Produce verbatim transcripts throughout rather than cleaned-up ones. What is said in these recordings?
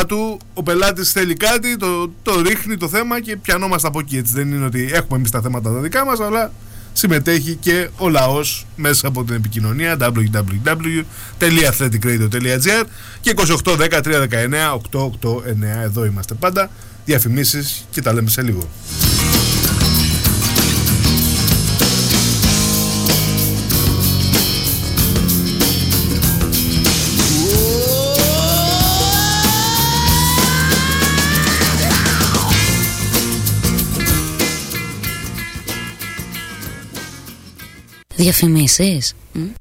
δικιά του, ο πελάτης θέλει κάτι, το, το ρίχνει το θέμα και πιανόμαστε από εκεί. Έτσι δεν είναι ότι έχουμε εμείς τα θέματα τα δικά μας, αλλά συμμετέχει και ο λαός μέσα από την επικοινωνία double-u double-u double-u τελεία athletic radio τελεία gr και είκοσι οκτώ δέκα τρία δεκαεννέα οκτακόσια ογδόντα εννέα. Εδώ είμαστε πάντα. Διαφημίσεις και τα λέμε σε λίγο. Διαφημίσεις.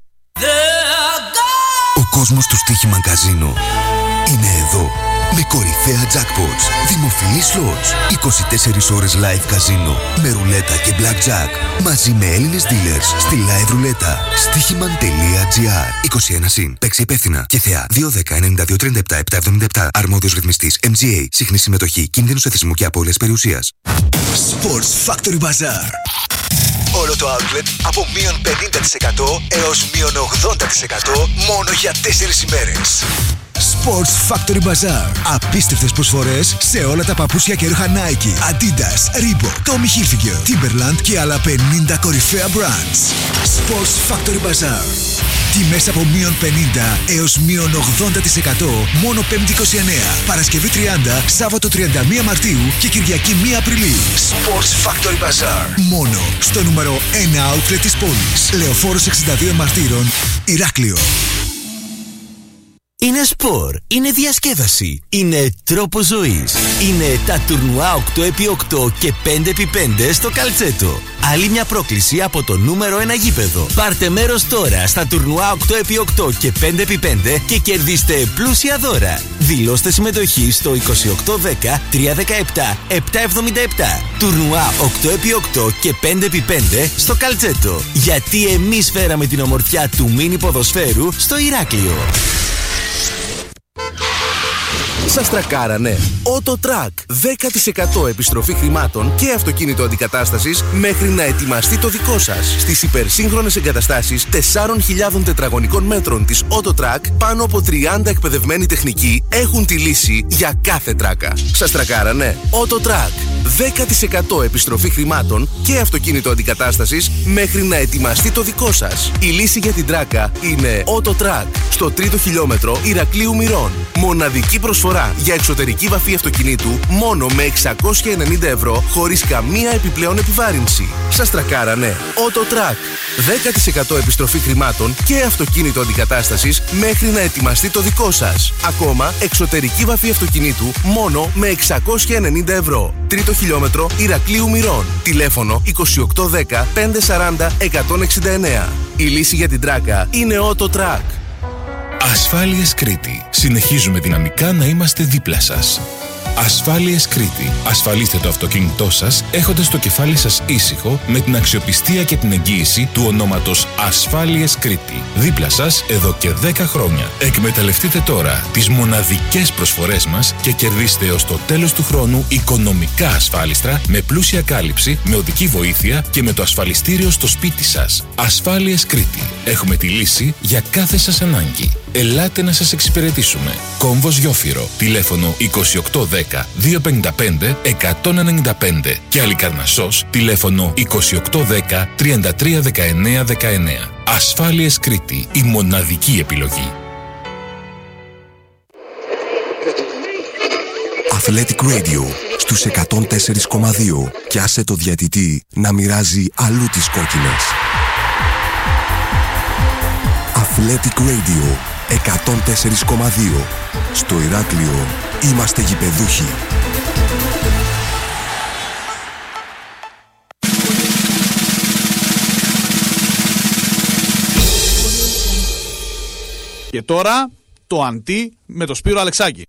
Ο κόσμος του στοίχημα καζίνο είναι εδώ. Με κορυφαία jackpots, δημοφιλή slots, είκοσι τέσσερις ώρες live καζίνο, με ρουλέτα και blackjack, μαζί με Έλληνες dealers στη live ρουλέτα. στοίχημαν τελεία gr. είκοσι ένα συν. Παίξε υπεύθυνα. Και θεά δύο δέκα ενενήντα δύο τριάντα επτά επτακόσια εβδομήντα επτά. Αρμόδιος ρυθμιστής εμ τζι έι. Συχνή συμμετοχή. Κίνδυνος εθισμού και απώλειας περιουσίας. Sports Factory Bazaar. Όλο το outlet από μείον πενήντα τοις εκατό έως μείον ογδόντα τοις εκατό μόνο για τέσσερις ημέρες. Sports Factory Bazaar. Απίστευτες προσφορές σε όλα τα παπούτσια και ρούχα Nike, Adidas, Reebok, Tommy Hilfiger, Timberland και άλλα πενήντα κορυφαία brands. Sports Factory Bazaar. Τιμές από μείον πενήντα έως μείον ογδόντα τοις εκατό μόνο Πέμπτη είκοσι εννέα, Παρασκευή τριάντα, Σάββατο τριάντα μία Μαρτίου και Κυριακή μία Απριλίου. Sports Factory Bazaar. Μόνο στο νούμερο ένα outlet της πόλης. Λεωφόρος εξήντα δύο Μαρτύρων, Ηράκλειο. Είναι σπορ, είναι διασκέδαση, είναι τρόπος ζωής. Είναι τα τουρνουά οκτώ επί οκτώ και πέντε επί πέντε στο Καλτσέτο. Άλλη μια πρόκληση από το νούμερο ένα γήπεδο. Πάρτε μέρος τώρα στα τουρνουά οκτώ επί οκτώ και πέντε επί πέντε και κερδίστε πλούσια δώρα. Δηλώστε συμμετοχή στο είκοσι οκτώ δέκα τρία δεκαεπτά επτακόσια εβδομήντα επτά. Τουρνουά οκτώ επί οκτώ και πέντε επί πέντε στο Καλτσέτο. Γιατί εμείς φέραμε την ομορφιά του μίνι ποδοσφαίρου στο Ηράκλειο. Σας τρακάρανε. Autotrack. δέκα τοις εκατό επιστροφή χρημάτων και αυτοκίνητο αντικατάστασης μέχρι να ετοιμαστεί το δικό σας. Στις υπερσύγχρονες εγκαταστάσεις τεσσάρων χιλιάδων τετραγωνικών μέτρων της Autotrack, πάνω από τριάντα εκπαιδευμένοι τεχνικοί έχουν τη λύση για κάθε τράκα. Σας τρακάρανε. Autotrack. δέκα τοις εκατό επιστροφή χρημάτων και αυτοκίνητο αντικατάστασης μέχρι να ετοιμαστεί το δικό σας. Η λύση για την τράκα είναι Autotrack. Στο τρίτο χιλιόμετρο Ηρακλείου Μυρών. Μοναδική προσφορά για εξωτερική βαφή αυτοκινήτου μόνο με εξακόσια ενενήντα ευρώ χωρίς καμία επιπλέον επιβάρυνση. Σας τρακάρανε. Autotrack. δέκα τοις εκατό επιστροφή χρημάτων και αυτοκίνητο αντικατάστασης μέχρι να ετοιμαστεί το δικό σας. Ακόμα εξωτερική βαφή αυτοκινήτου μόνο με εξακόσια ενενήντα ευρώ. Τρίτο χιλιόμετρο Ηρακλείου Μυρών. Τηλέφωνο είκοσι οκτώ δέκα πεντακόσια σαράντα εκατόν εξήντα εννέα. Η λύση για την τράκα είναι Autotrack. Ασφάλειες Κρήτη. Συνεχίζουμε δυναμικά να είμαστε δίπλα σας. Ασφάλειες Κρήτη. Ασφαλίστε το αυτοκίνητό σας έχοντας το κεφάλι σας ήσυχο με την αξιοπιστία και την εγγύηση του ονόματος Ασφάλειες Κρήτη. Δίπλα σας εδώ και δέκα χρόνια. Εκμεταλλευτείτε τώρα τις μοναδικές προσφορές μας και κερδίστε έως το τέλος του χρόνου οικονομικά ασφάλιστρα με πλούσια κάλυψη, με οδική βοήθεια και με το ασφαλιστήριο στο σπίτι σας. Ασφάλειες Κρήτη. Έχουμε τη λύση για κάθε σας ανάγκη. Ελάτε να σας εξυπηρετήσουμε. Κόμβος Γιόφυρο. Τηλέφωνο είκοσι οκτώ δέκα διακόσια πενήντα πέντε εκατόν ενενήντα πέντε και Αλικαρνασσός. Τηλέφωνο είκοσι οκτώ δέκα τριάντα τρία δεκαεννέα δεκαεννέα. Ασφάλειες Κρήτη. Η μοναδική επιλογή. Athletic Radio στους εκατόν τέσσερα κόμμα δύο και άσε το διαιτητή να μοιράζει αλλού τις κόκκινες. Athletic Radio εκατόν τέσσερα κόμμα δύο. Στο Ηράκλειο είμαστε γηπεδούχοι. Και τώρα το αντί με το Σπύρο Αλεξάκη.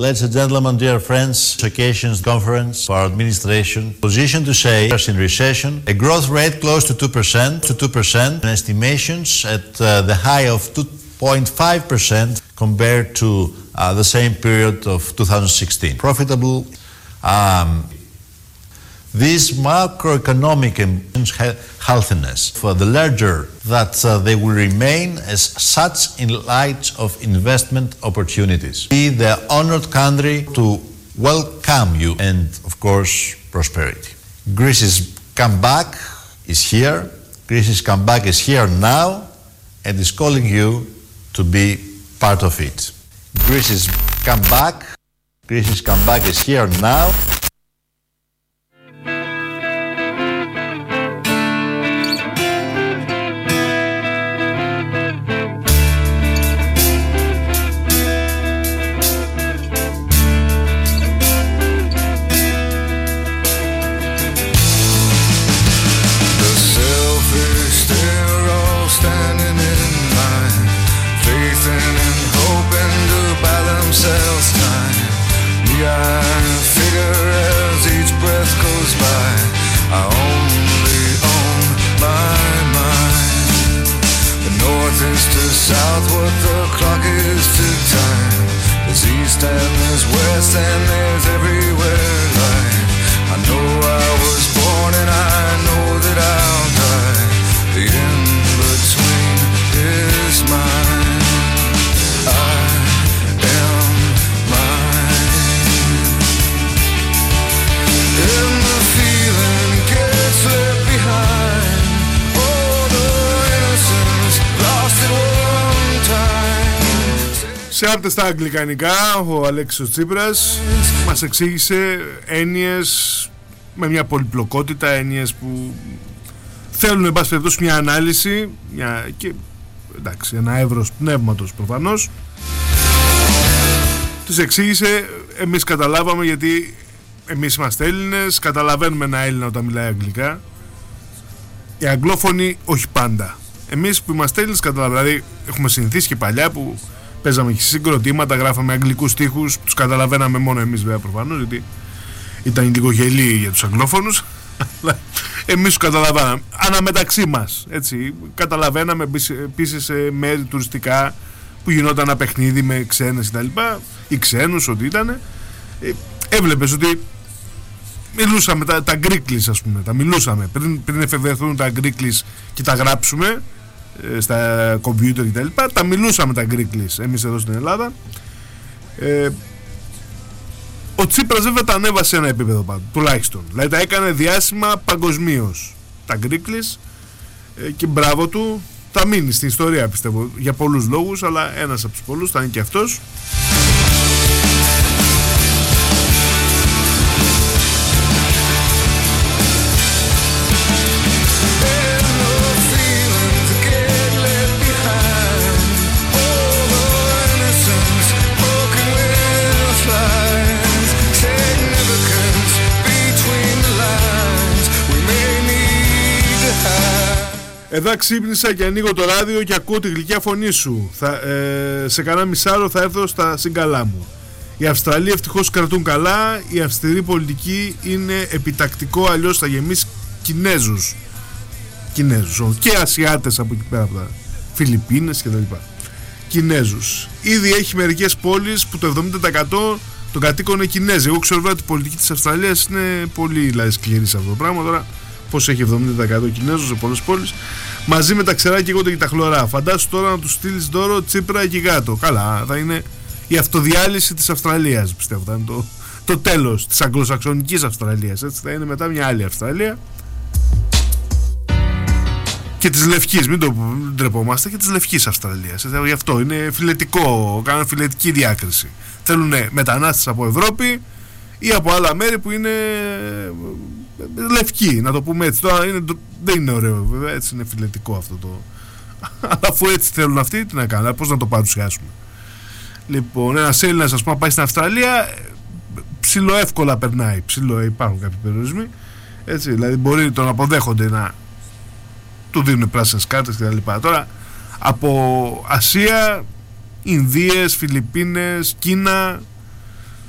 Ladies and gentlemen, dear friends, occasions conference for our administration, position to say we're in recession, a growth rate close to two percent, to two percent, and estimations at uh, the high of two point five percent compared to uh, the same period of two thousand sixteen. Profitable. Um, These macroeconomic healthiness for the larger that uh, they will remain as such in light of investment opportunities. Be the honored country to welcome you and of course prosperity. Greece's comeback is here. Greece's comeback is here now and is calling you to be part of it. Greece's comeback, Greece's comeback is here now. Σε άρτε στα αγγλικανικά, ο Αλέξης Τσίπρας μας εξήγησε έννοιες με μια πολυπλοκότητα, έννοιες που θέλουν εν πάση περιπτώσει μια ανάλυση μια, και εντάξει, ένα εύρος πνεύματος προφανώς. Τους εξήγησε, εμείς καταλάβαμε, γιατί εμείς είμαστε Έλληνες, καταλαβαίνουμε ένα Έλληνα όταν μιλάει αγγλικά. Οι αγγλόφωνοι όχι πάντα. Εμείς που είμαστε Έλληνες καταλαβαίνουμε, δηλαδή έχουμε συνηθίσει και παλιά που παίζαμε και συγκροτήματα, γράφαμε αγγλικούς στίχους, τους καταλαβαίναμε μόνο εμείς βέβαια προφανώς, γιατί ήταν λίγο γελοί για τους αγγλόφωνους. Εμείς τους καταλαβαίναμε, αναμεταξύ μας, έτσι, καταλαβαίναμε επίσης σε μέρη τουριστικά που γινόταν ένα παιχνίδι με ξένες κτλ. Ή ξένους, ό,τι ήταν. Έβλεπες ότι μιλούσαμε τα, τα γκρίκλις, ας πούμε, τα μιλούσαμε πριν, πριν εφευρεθούν τα γκρίκλις και τα γράψουμε στα κομπιούτερ και τα λοιπά, τα μιλούσαμε τα γκρίκλις εμείς εδώ στην Ελλάδα. ε, Ο Τσίπρας βέβαια τα ανέβασε ένα επίπεδο πάντου, τουλάχιστον, δηλαδή τα έκανε διάσημα παγκοσμίως τα γκρίκλις, ε, και μπράβο του, θα μείνει στην ιστορία πιστεύω για πολλούς λόγους, αλλά ένας από τους πολλούς θα είναι και αυτός. Εδώ ξύπνησα και ανοίγω το ράδιο και ακούω τη γλυκιά φωνή σου. Θα, ε, σε κανένα μισάρο θα έρθω στα συγκαλά μου. Οι Αυστραλοί ευτυχώς κρατούν καλά. Η αυστηρή πολιτική είναι επιτακτικό, αλλιώς θα γεμίσει Κινέζους. Κινέζους και Ασιάτες από εκεί πέρα, από τα Φιλιππίνες κτλ. Κινέζους. Ήδη έχει μερικές πόλεις που το εβδομήντα τοις εκατό των κατοίκων είναι Κινέζοι. Εγώ ξέρω βέβαια ότι η πολιτική της Αυστραλίας είναι πολύ δηλαδή, σκληρή σε αυτό το πράγμα. Τώρα πώς έχει εβδομήντα τοις εκατό Κινέζους σε πολλές πόλεις. Μαζί με τα ξερά και και τα χλωρά. Φαντάσου τώρα να του στείλεις δώρο Τσίπρα και γάτο. Καλά, θα είναι η αυτοδιάλυση της Αυστραλίας, πιστεύω. Θα είναι το, το τέλος της αγγλοσαξονικής Αυστραλίας. Έτσι θα είναι μετά μια άλλη Αυστραλία. Και της Λευκής, μην το ντρεπόμαστε, και της Λευκής Αυστραλίας. Έτσι, γι' αυτό είναι φιλετικό, κάνουν φιλετική διάκριση. Θέλουν μετανάστες από Ευρώπη ή από άλλα μέρη που είναι λευκοί, να το πούμε έτσι. Τώρα είναι, δεν είναι ωραίο βέβαια, έτσι είναι φιλετικό αυτό το. Αλλά αφού έτσι θέλουν αυτοί, τι να κάνουν, πώς να το παρουσιάσουμε. Λοιπόν, ένας Έλληνας, ας πούμε, πάει στην Αυστραλία, ψιλοεύκολα περνάει. Ψιλο, υπάρχουν κάποιοι περιορισμοί. Έτσι, δηλαδή μπορεί τον αποδέχονται να του δίνουν πράσινες κάρτες κτλ. Τώρα από Ασία, Ινδίες, Φιλιππίνες, Κίνα,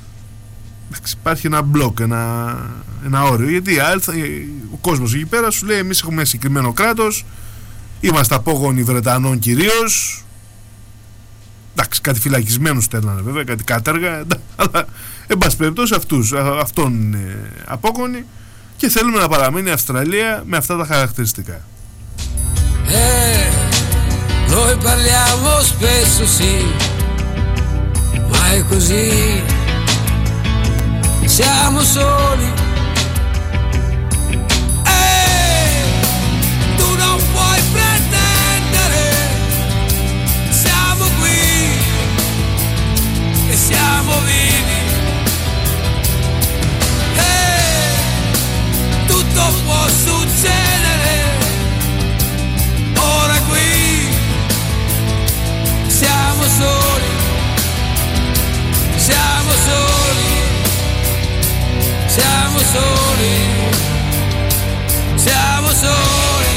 υπάρχει ένα μπλοκ, ένα, ένα όριο. Γιατί ο κόσμος εκεί πέρα σου λέει: εμείς έχουμε ένα συγκεκριμένο κράτος, είμαστε απόγονοι Βρετανών κυρίως. Εντάξει, κάτι φυλακισμένους στέλνανε βέβαια, κάτι κάτεργα, αλλά εν πάση περιπτώσει αυτούς, αυτόν είναι απόγονοι και θέλουμε να παραμένει η Αυστραλία με αυτά τα χαρακτηριστικά. Eh, noi parliamo spesso sì, ma è così, siamo soli. Eh, tu non puoi pretendere, siamo qui e siamo vivi. Eh, tutto può succedere. Ora qui siamo soli, siamo soli, siamo soli, siamo soli.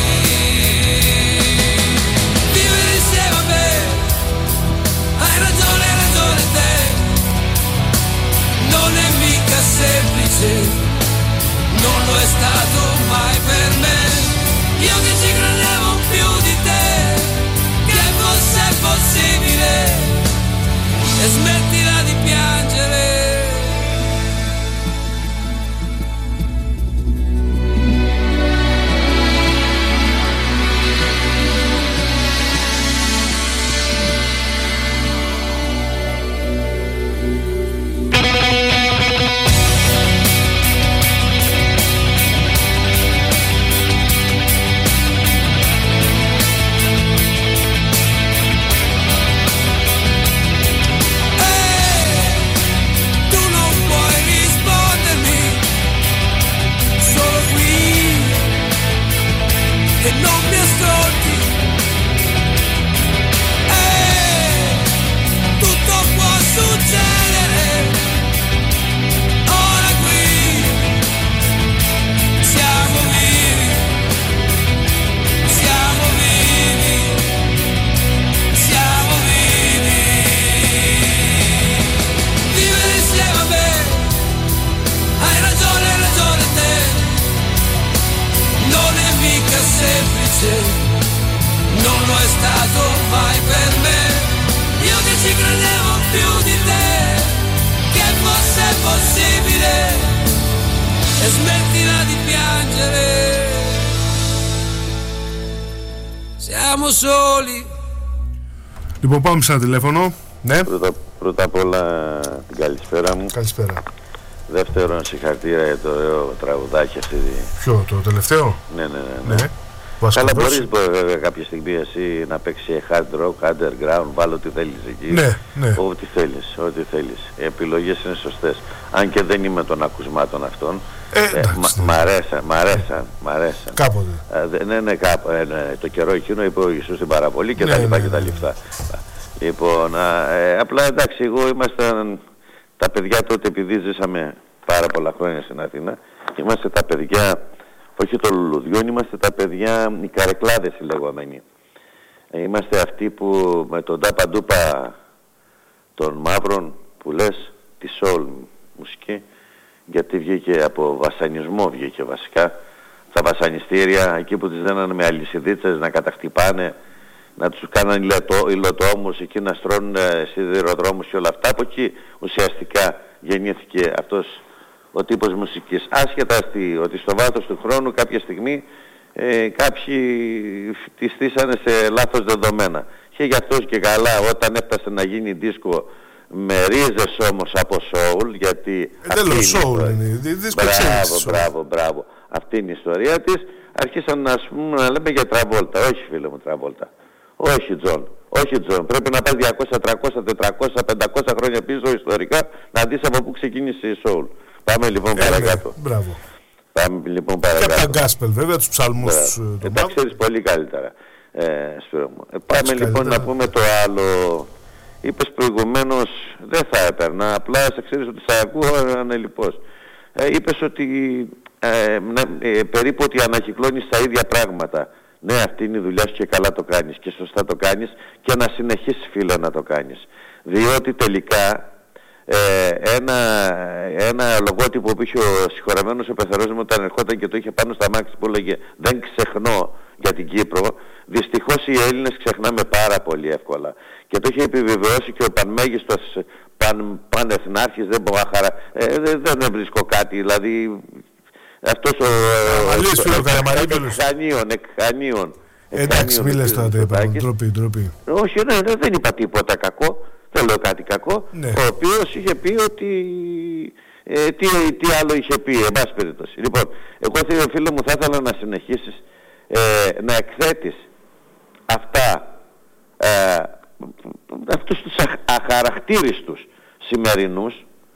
Vivere insieme a me, hai ragione, hai ragione te, non è mica semplice, non lo è stato mai per me. Io che ci credevo più di te, che fosse possibile, e smettila di piangere. E non mi ascolti, eh, tutto può succedere, ora qui siamo vivi, siamo vivi, siamo vivi. Vivere insieme a me, hai ragione, hai ragione te, non è mica semplice, non lo è stato mai per me. Io che ci credevo più di te, che fosse possibile, e smettila di piangere. Siamo soli. Λοιπόν, πάμε σε ένα τηλέφωνο. Ναι. Πρώτα, πρώτα απ' όλα την καλησπέρα μου. Καλησπέρα. Δεύτερον, συγχαρητήρια για το ωραίο τραγουδάκι αυτή. Ποιο, το τελευταίο? Ναι, ναι, ναι. ναι. ναι. Καλά, μπορείς βέβαια κάποια στιγμή εσύ να παίξει hard rock, underground, βάλω ό,τι θέλεις εκεί. Ναι, ναι. Ό,τι θέλεις, ό,τι θέλεις. Οι επιλογές είναι σωστές. Αν και δεν είμαι των ακουσμάτων αυτών. Ε, ε, μ' αρέσαν, μ' αρέσαν, μ' αρέσαν. Κάποτε. Ε, ναι, ναι, κάπου, ε, ναι, το καιρό εκείνο είπε ο Ιησούς την παραβολή και ναι, τα λοιπά ναι, και τα ναι, λεφτά. Ναι. Λοιπόν, ε, απλά εντάξει, εγώ ήμασταν τα παιδιά τότε, επειδή ζήσαμε πάρα πολλά χρόνια στην Αθήνα, είμαστε τα παιδιά, όχι των λουλουδιών, είμαστε τα παιδιά, οι καρεκλάδες οι λεγόμενοι. Ε, είμαστε αυτοί που με τον τάπα ντούπα των μαύρων που λες, τη soul μουσική, γιατί βγήκε από βασανισμό, βγήκε βασικά. Τα βασανιστήρια, εκεί που τις δένανε με αλυσιδίτσες να καταχτυπάνε, να τους κάνανε υλοτόμους, εκεί να στρώνουν σιδηροδρόμους και όλα αυτά. Από εκεί ουσιαστικά γεννήθηκε αυτός ο τύπος μουσικής. Άσχετα στη, ότι στο βάθος του χρόνου κάποια στιγμή ε, κάποιοι τη στήσανε σε λάθος δεδομένα. Και γι' αυτός και καλά όταν έφτασε να γίνει δίσκο με ρίζες όμως από soul, γιατί Εντέλος soul είναι, δίσκο μπράβο, μπράβο, μπράβο. Αυτή είναι η ιστορία της. Αρχίσαν να, πούμε, να λέμε για Τραβόλτα. Όχι φίλε μου Τραβόλτα. Όχι Τζον. Όχι Τζον. Πρέπει να πας διακόσια, τριακόσια, τετρακόσια, πεντακόσια χρόνια πίσω ιστορικά να δεις από πού ξεκίνησε η soul. Πάμε λοιπόν ε, παρακάτω. Ναι, μπράβο. Πάμε λοιπόν παρακάτω. Και από τα γκάσπελ βέβαια, τους ψαλμούς του ε, τα ξέρεις πολύ καλύτερα. Ε, Σπύρο μου. Ε, πάμε λοιπόν καλύτερα. Να πούμε το άλλο. Είπες προηγουμένως, δεν θα έπαιρνα, απλά σε ξέρεις ότι θα ακούω ανελιπώς. Ε, είπες ότι ε, ε, περίπου ότι ανακυκλώνεις τα ίδια πράγματα. Ναι, αυτή είναι η δουλειά σου και καλά το κάνεις και σωστά το κάνεις και να συνεχίσεις φίλε να το κάνεις. Διότι τελικά ε, ένα, ένα λογότυπο που είχε ο συγχωρεμένος ο πεθερός μου όταν ερχόταν και το είχε πάνω στα μάξι που έλεγε «Δεν ξεχνώ» για την Κύπρο. Δυστυχώς οι Έλληνες ξεχνάμε πάρα πολύ εύκολα. Και το είχε επιβεβαιώσει και ο πανμέγιστος παν, πανεθνάρχης, δεν, ε, δεν, δεν βρίσκω κάτι, δηλαδή αυτός ο... Εκχανίων, εκχανίων. Εντάξει, μη λες τώρα, ντροπή, ντροπή. Όχι, ναι, ναι, δεν είπα τίποτα κακό, δεν λέω κάτι κακό, ναι. Ο οποίος είχε πει ότι... Ε, τι, τι άλλο είχε πει, εν πάση περιπτώσει. Λοιπόν, εγώ φίλε μου θα ήθελα να συνεχίσεις ε, να εκθέτεις αυτά, ε, αυτούς τους αχαρακτήριστους σημερινούς,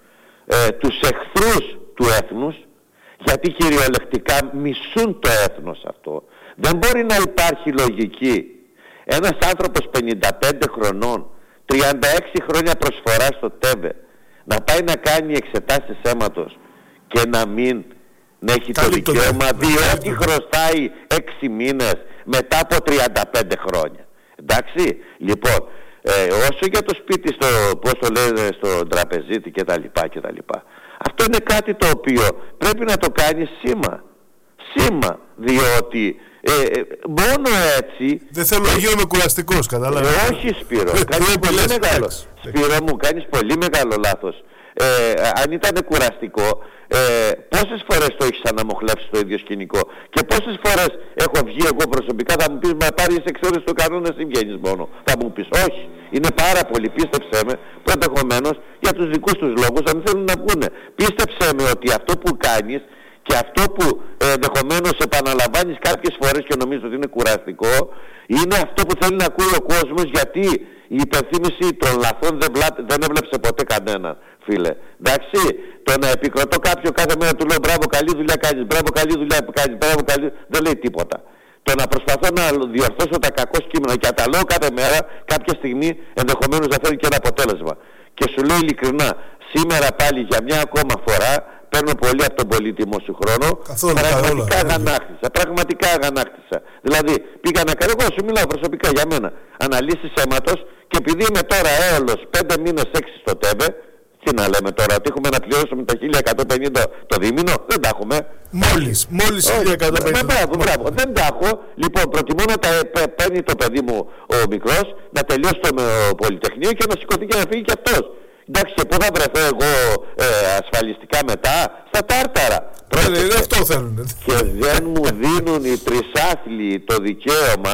ε, τους εχθρούς του έθνους, γιατί κυριολεκτικά μισούν το έθνος αυτό. Δεν μπορεί να υπάρχει λογική ένας άνθρωπος πενήντα πέντε χρονών, τριάντα έξι χρόνια προσφορά στο ΤΕΒΕ, να πάει να κάνει εξετάσεις αίματος και να μην να έχει το δικαίωμα, διότι χρωστάει έξι μήνες μετά από τριάντα πέντε χρόνια. Εντάξει, λοιπόν, ε, όσο για το σπίτι, στο, πώς το λένε, στο τραπεζίτη και τα λοιπά και τα λοιπά. Αυτό είναι κάτι το οποίο πρέπει να το κάνει σήμα. Σήμα, διότι ε, ε, μόνο έτσι... Δεν θέλω να γίνομαι κουραστικός, κατάλαβες. Ε, όχι Σπύρο, κάνεις πολύ μεγάλο. Σπύρο μου, κάνεις πολύ μεγάλο λάθος. Ε, αν ήταν κουραστικό, ε, πόσες φορές το έχεις αναμοχλεύσει το ίδιο σκηνικό και πόσες φορές έχω βγει εγώ προσωπικά, θα μου πεις μα πάρεις εξαίρεση το κανόνα ή βγαίνεις μόνο, θα μου πεις όχι, είναι πάρα πολύ, πίστεψέ με, ενδεχομένως για τους δικούς τους λόγους αν θέλουν να βγούνε, πίστεψέ με ότι αυτό που κάνεις και αυτό που ενδεχομένως επαναλαμβάνεις κάποιες φορές και νομίζω ότι είναι κουραστικό, είναι αυτό που θέλει να ακούει ο κόσμος, γιατί η υπενθύμηση των λαθών δεν, βλά... δεν έβλεψε ποτέ κανέναν, φίλε. Εντάξει, το να επικροτώ κάποιον κάθε μέρα του λέω μπράβο, καλή δουλειά κάνεις, μπράβο, καλή δουλειά κάνεις, μπράβο, καλή... δεν λέει τίποτα. Το να προσπαθώ να διορθώσω τα κακό κείμενα και να τα λέω κάθε μέρα, κάποια στιγμή ενδεχομένως να φέρει και ένα αποτέλεσμα. Και σου λέω ειλικρινά, σήμερα πάλι για μια ακόμα φορά παίρνω πολύ από τον πολύτιμο σου χρόνο. Καθόλου, πραγματικά καθόλου, αγανάκτησα. Πραγματικά αγανάκτησα. Δηλαδή πήγα να κάνω, εγώ σου μιλάω προσωπικά για μένα, αναλύσεις αίματος και επειδή είμαι τώρα έολος πέντε μήνες έξι στο ΤΕΒΕ, τι να λέμε τώρα, ότι έχουμε να πληρώσουμε τα χίλια εκατόν πενήντα το δίμηνο, δεν τα έχουμε. Μόλις, μόλις χίλια εκατόν πενήντα. Μπράβο, μπράβο, δεν τα έχω. Λοιπόν, προτιμώ να τα παίρνει το παιδί μου ο μικρός, να τελειώσει το Πολυτεχνείο και να σηκωθεί και να φύγει κι αυτός. Εντάξει, και πού θα βρεθώ εγώ ε, ασφαλιστικά μετά, στα Τάρταρα. Ναι, ναι, αυτό θέλουν. Και δεν μου δίνουν οι τρισάθλιοι το δικαίωμα,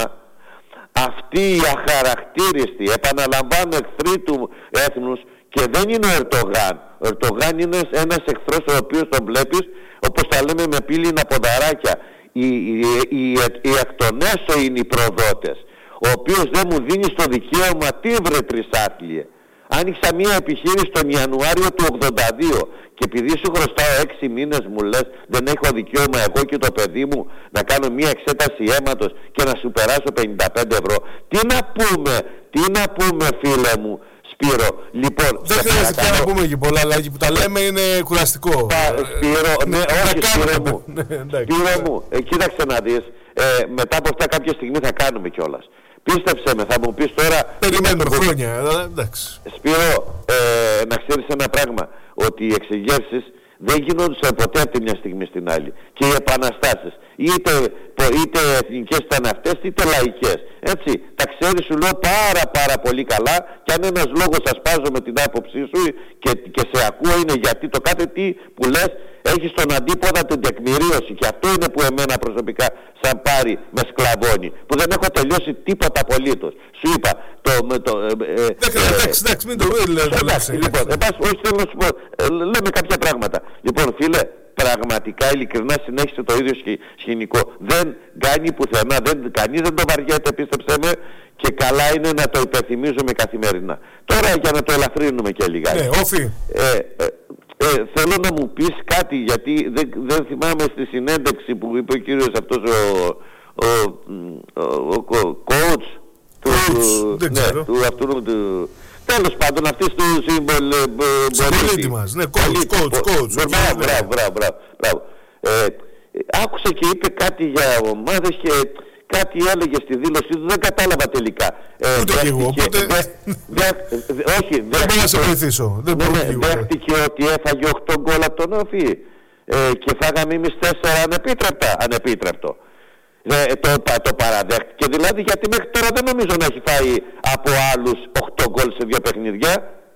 αυτοί οι αχαρακτήριστοι, επαναλαμβάνω, εχθροί του έθνους, και δεν είναι ο Ερτογάν. Ο Ερτογάν είναι ένας εχθρός ο οποίος τον βλέπεις, όπως τα λέμε με πύληνα ποδαράκια. Οι, οι, οι, οι εκ των έσω είναι οι προδότες, ο οποίος δεν μου δίνει το δικαίωμα, τι βρε τρισάθλιε. Άνοιξα μια επιχείρηση τον Ιανουάριο του ογδόντα δύο και επειδή σου χρωστάω έξι μήνες μου λες δεν έχω δικαίωμα εγώ και το παιδί μου να κάνω μια εξέταση αίματος και να σου περάσω πενήντα πέντε ευρώ. Τι να πούμε, τι να πούμε φίλε μου Σπύρο, λοιπόν... Δεν χρειάζεται πια να πούμε και πολλά, αλλά που τα λέμε είναι κουραστικό. Πα, Σπύρο, ναι, όχι Σπύρο μου, Σπύρο μου, ε, κοίταξε να δεις, ε, μετά από αυτά κάποια στιγμή θα κάνουμε κιόλας. Πίστεψε με, θα μου πεις τώρα... Περιμένουμε χρόνια, εντάξει. Σπύρο, ε, να ξέρεις ένα πράγμα, ότι οι εξεγέρσεις δεν γινόντουσαν ποτέ από τη μια στιγμή στην άλλη. Και οι επαναστάσεις, είτε, είτε εθνικές ήταν αυτές, είτε λαϊκές. Έτσι, τα ξέρεις, σου λέω πάρα πάρα πολύ καλά και αν ένας λόγος ασπάζω με την άποψή σου και, και σε ακούω είναι γιατί το κάθε τι που λες έχει στον αντίποδα την τεκμηρίωση και αυτό είναι που εμένα προσωπικά σαν πάρει με σκλαβώνει, που δεν έχω τελειώσει τίποτα απολύτως. Σου είπα το... το εντάξει, εντάξει, μην το λέμε. Λοιπόν, όχι θέλω να σου πω, λέμε κάποια πράγματα. Λοιπόν φίλε, πραγματικά ειλικρινά συνέχισε το ίδιο σκηνικό. Δεν κάνει πουθενά, δεν, κανείς δεν το βαριέται, πίστεψέ με, και καλά είναι να το υπενθυμίζουμε καθημερινά. Τώρα για να το ελαφρύνουμε και λιγάκι. Ναι, όφι. Ε, ε, ε, θέλω να μου πεις κάτι, γιατί δεν, δεν θυμάμαι στη συνέντευξη που είπε ο κύριος αυτός ο, ο, ο, ο, ο coach του, δεν ναι, ξέρω. του αυτού του... Τέλος πάντων, αυτής του συμπολίτη μας, ναι, coach, coach, coach. Μπράβο, μπράβο, μπράβο. Άκουσα και είπε κάτι για ομάδες και κάτι έλεγε στη δήλωσή του, δεν κατάλαβα τελικά. Ε, Ούτε και εγώ, οπότε... Δε, δε, δε, όχι, δεν μπορώ να σε βοηθήσω. Δεν ναι, ναι, δέχτηκε ότι έφαγε οκτώ γκολ από τον Όφη ε, και φάγαμε εμείς τέσσερα ανεπίτρεπτα, ανεπίτρεπτο. Ε, το, το, το παραδέχτηκε δηλαδή, γιατί μέχρι τώρα δεν νομίζω να έχει φάει από άλλους οκτώ γκολ σε δύο παιχνίδια.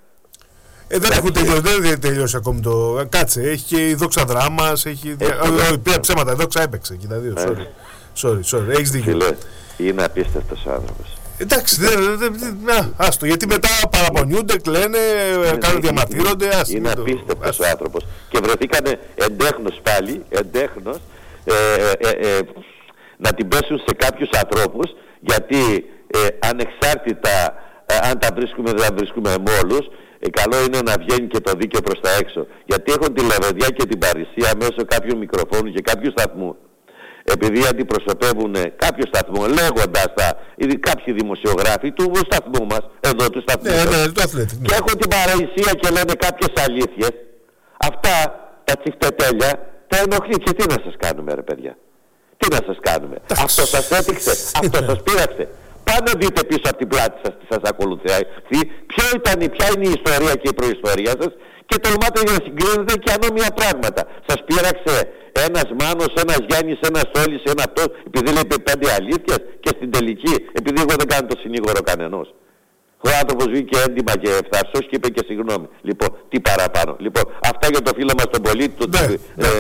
Ε, δεν έχουν τελειώσει, δεν τελειώσει ακόμη το. Κάτσε, έχει και η Δόξα Δράμας, έχει. Όχι, πήρα ψέματα, η Δόξα έπαιξε και τα δύο. Sorry, sorry, sorry. Έχεις δίκιο. Φίλε, είναι απίστευτος άνθρωπος. Εντάξει, δεν. Δε, δε, άστο, γιατί μετά παραπονιούνται, κλαίνε, κάνουν διαμαρτύρονται. Άστο, είναι απίστευτος ο άνθρωπος. Και βρεθήκανε εντέχνος πάλι, εντέχνος, ε, ε, ε, ε, να την πέσουν σε κάποιους ανθρώπους, γιατί ε, ανεξάρτητα ε, αν τα βρίσκουμε δεν τα βρίσκουμε με όλους. Ε, καλό είναι να βγαίνει και το δίκαιο προς τα έξω. Γιατί έχουν τη λεβεδιά και την παρησία μέσω κάποιου μικροφόνου και κάποιου σταθμού. Επειδή αντιπροσωπεύουν κάποιο σταθμό, λέγοντας τα ήδη κάποιοι δημοσιογράφοι του σταθμού μας, εδώ του σταθμού, ναι, ναι, το αθλέτη, ναι. Και έχουν την παρησία και λένε κάποιες αλήθειες. Αυτά τα τσιφτετέλια τα ενοχλεί. Και τι να σας κάνουμε, ρε παιδιά. Τι να σας κάνουμε. Αυτό σας έδειξε, αυτό σας πείραξε. Πάντα δείτε πίσω από την πλάτη σας τι σας ακολουθεί. Ποιο ήταν, ποια είναι η ιστορία και η προϊστορία σας και τολμάτε να συγκρίνετε και ανώμια πράγματα. Σας πείραξε ένας Μάνος, ένας Γιάννης, ένας Όλης, ένα αυτό, επειδή λέει πέντε αλήθειες και στην τελική, επειδή εγώ δεν κάνω το συνήγορο κανενός. Ο άνθρωπος βγήκε έντιμα και ευθαρσός και είπε και συγγνώμη. Λοιπόν, τι παραπάνω. Λοιπόν, αυτά για το φίλο μας τον πολίτη του. Ναι,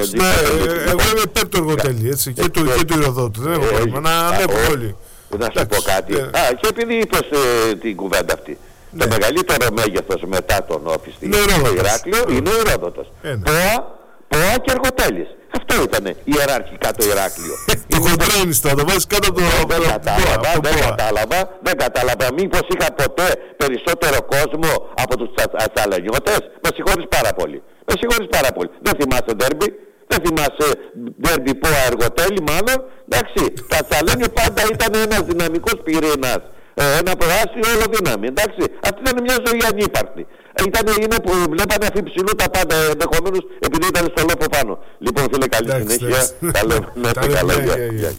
εγώ είμαι υπέρ του Εργοτέλη, έτσι, και του Ηροδότου. Δεν έχω πρόβλημα, να ανέβουν όλοι. Να σου πω κάτι. Ε. Α, και επειδή είπες ε, την κουβέντα αυτή. Ναι. Το μεγαλύτερο μέγεθος μετά τον Όφη στο Ηράκλειο είναι ο Ηρόδοτος. Ποα, Ποα και Εργοτέλης. Αυτό ήταν ιεραρχικά το Ηράκλειο. Το κοντρώνεις τώρα, το βάζεις κάτω από το... Δεν κατάλαβα, δεν κατάλαβα, δεν κατάλαβα. Μήπως είχα ποτέ περισσότερο κόσμο από τους Τσαλενιώτες. Με συγχωρείς πάρα πολύ. Με συγχωρείς πάρα πολύ. Δεν θυμάσαι ντέρμπι. Δεν θυμάσαι ντέρμπι Ποα Εργοτέλη μάλλον. Εντάξει, τα Τσαλένιο πάντα ήταν ένας δυναμικός πυρήνας. Ένα προάσιο όλο δύναμη. Εντάξει, αυτή ήταν μια ζωή ανύπαρκτη. Ήταν, είναι που βλέπανε αφιψηλού τα πάντα, ενδεχομένως επειδή ήταν στο λόφο πάνω. Λοιπόν, φίλε, καλή συνέχεια. Τα λέμε. Καλά, γεια.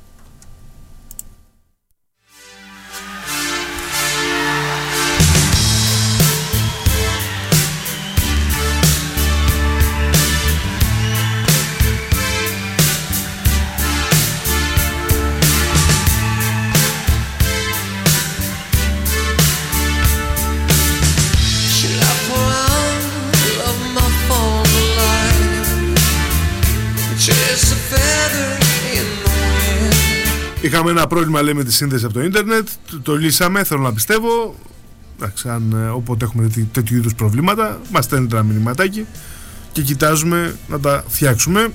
Είχαμε ένα πρόβλημα, λέει, με τη σύνδεση από το ίντερνετ. Το, το λύσαμε, θέλω να πιστεύω. Εντάξει, αν όποτε έχουμε τέτοι, τέτοιου είδους προβλήματα, μας στέλνετε ένα μηνυματάκι και κοιτάζουμε να τα φτιάξουμε,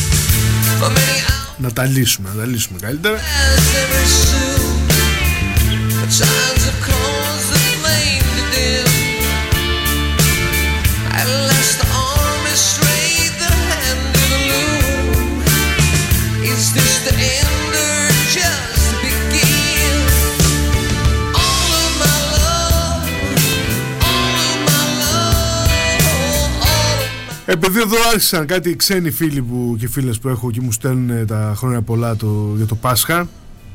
να τα λύσουμε, να τα λύσουμε καλύτερα. Επειδή εδώ άρχισαν κάτι ξένοι φίλοι που, και φίλες που έχω και μου στέλνουν τα χρόνια πολλά το, για το Πάσχα,